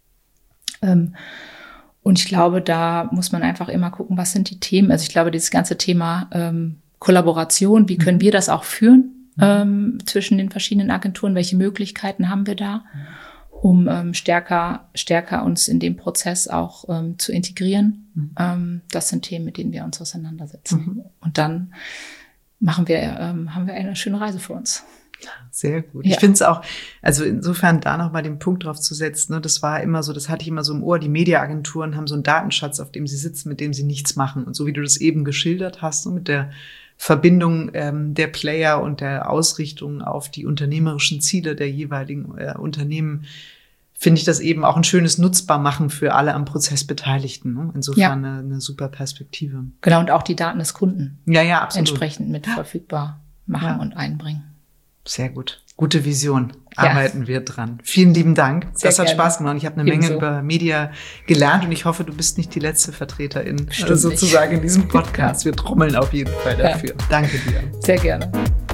Ähm, und ich glaube, da muss man einfach immer gucken, was sind die Themen. Also ich glaube, dieses ganze Thema ähm, Kollaboration, wie können wir das auch führen ähm, zwischen den verschiedenen Agenturen, welche Möglichkeiten haben wir da, um ähm, stärker stärker uns in dem Prozess auch ähm, zu integrieren. Mhm. Ähm, das sind Themen, mit denen wir uns auseinandersetzen. Mhm. Und dann machen wir, ähm, haben wir eine schöne Reise vor uns. Sehr gut. Ja. Ich finde es auch, also insofern da noch mal den Punkt drauf zu setzen, ne, das war immer so, das hatte ich immer so im Ohr, die Mediaagenturen haben so einen Datenschatz, auf dem sie sitzen, mit dem sie nichts machen. Und so wie du das eben geschildert hast, ne, mit der Verbindung ähm, der Player und der Ausrichtung auf die unternehmerischen Ziele der jeweiligen äh, Unternehmen, finde ich das eben auch ein schönes Nutzbarmachen für alle am Prozess Beteiligten. Ne? Insofern ja. eine, eine super Perspektive. Genau, und auch die Daten des Kunden ja, ja, absolut. entsprechend mit verfügbar machen ja. und einbringen. Sehr gut. Gute Vision. Arbeiten ja. wir dran. Vielen lieben Dank. Sehr das hat gerne. Spaß gemacht. Ich habe eine Ebenso. Menge über Media gelernt und ich hoffe, du bist nicht die letzte Vertreterin äh, sozusagen nicht. in diesem Podcast. Wir trommeln auf jeden Fall dafür. Ja. Danke dir. Sehr gerne.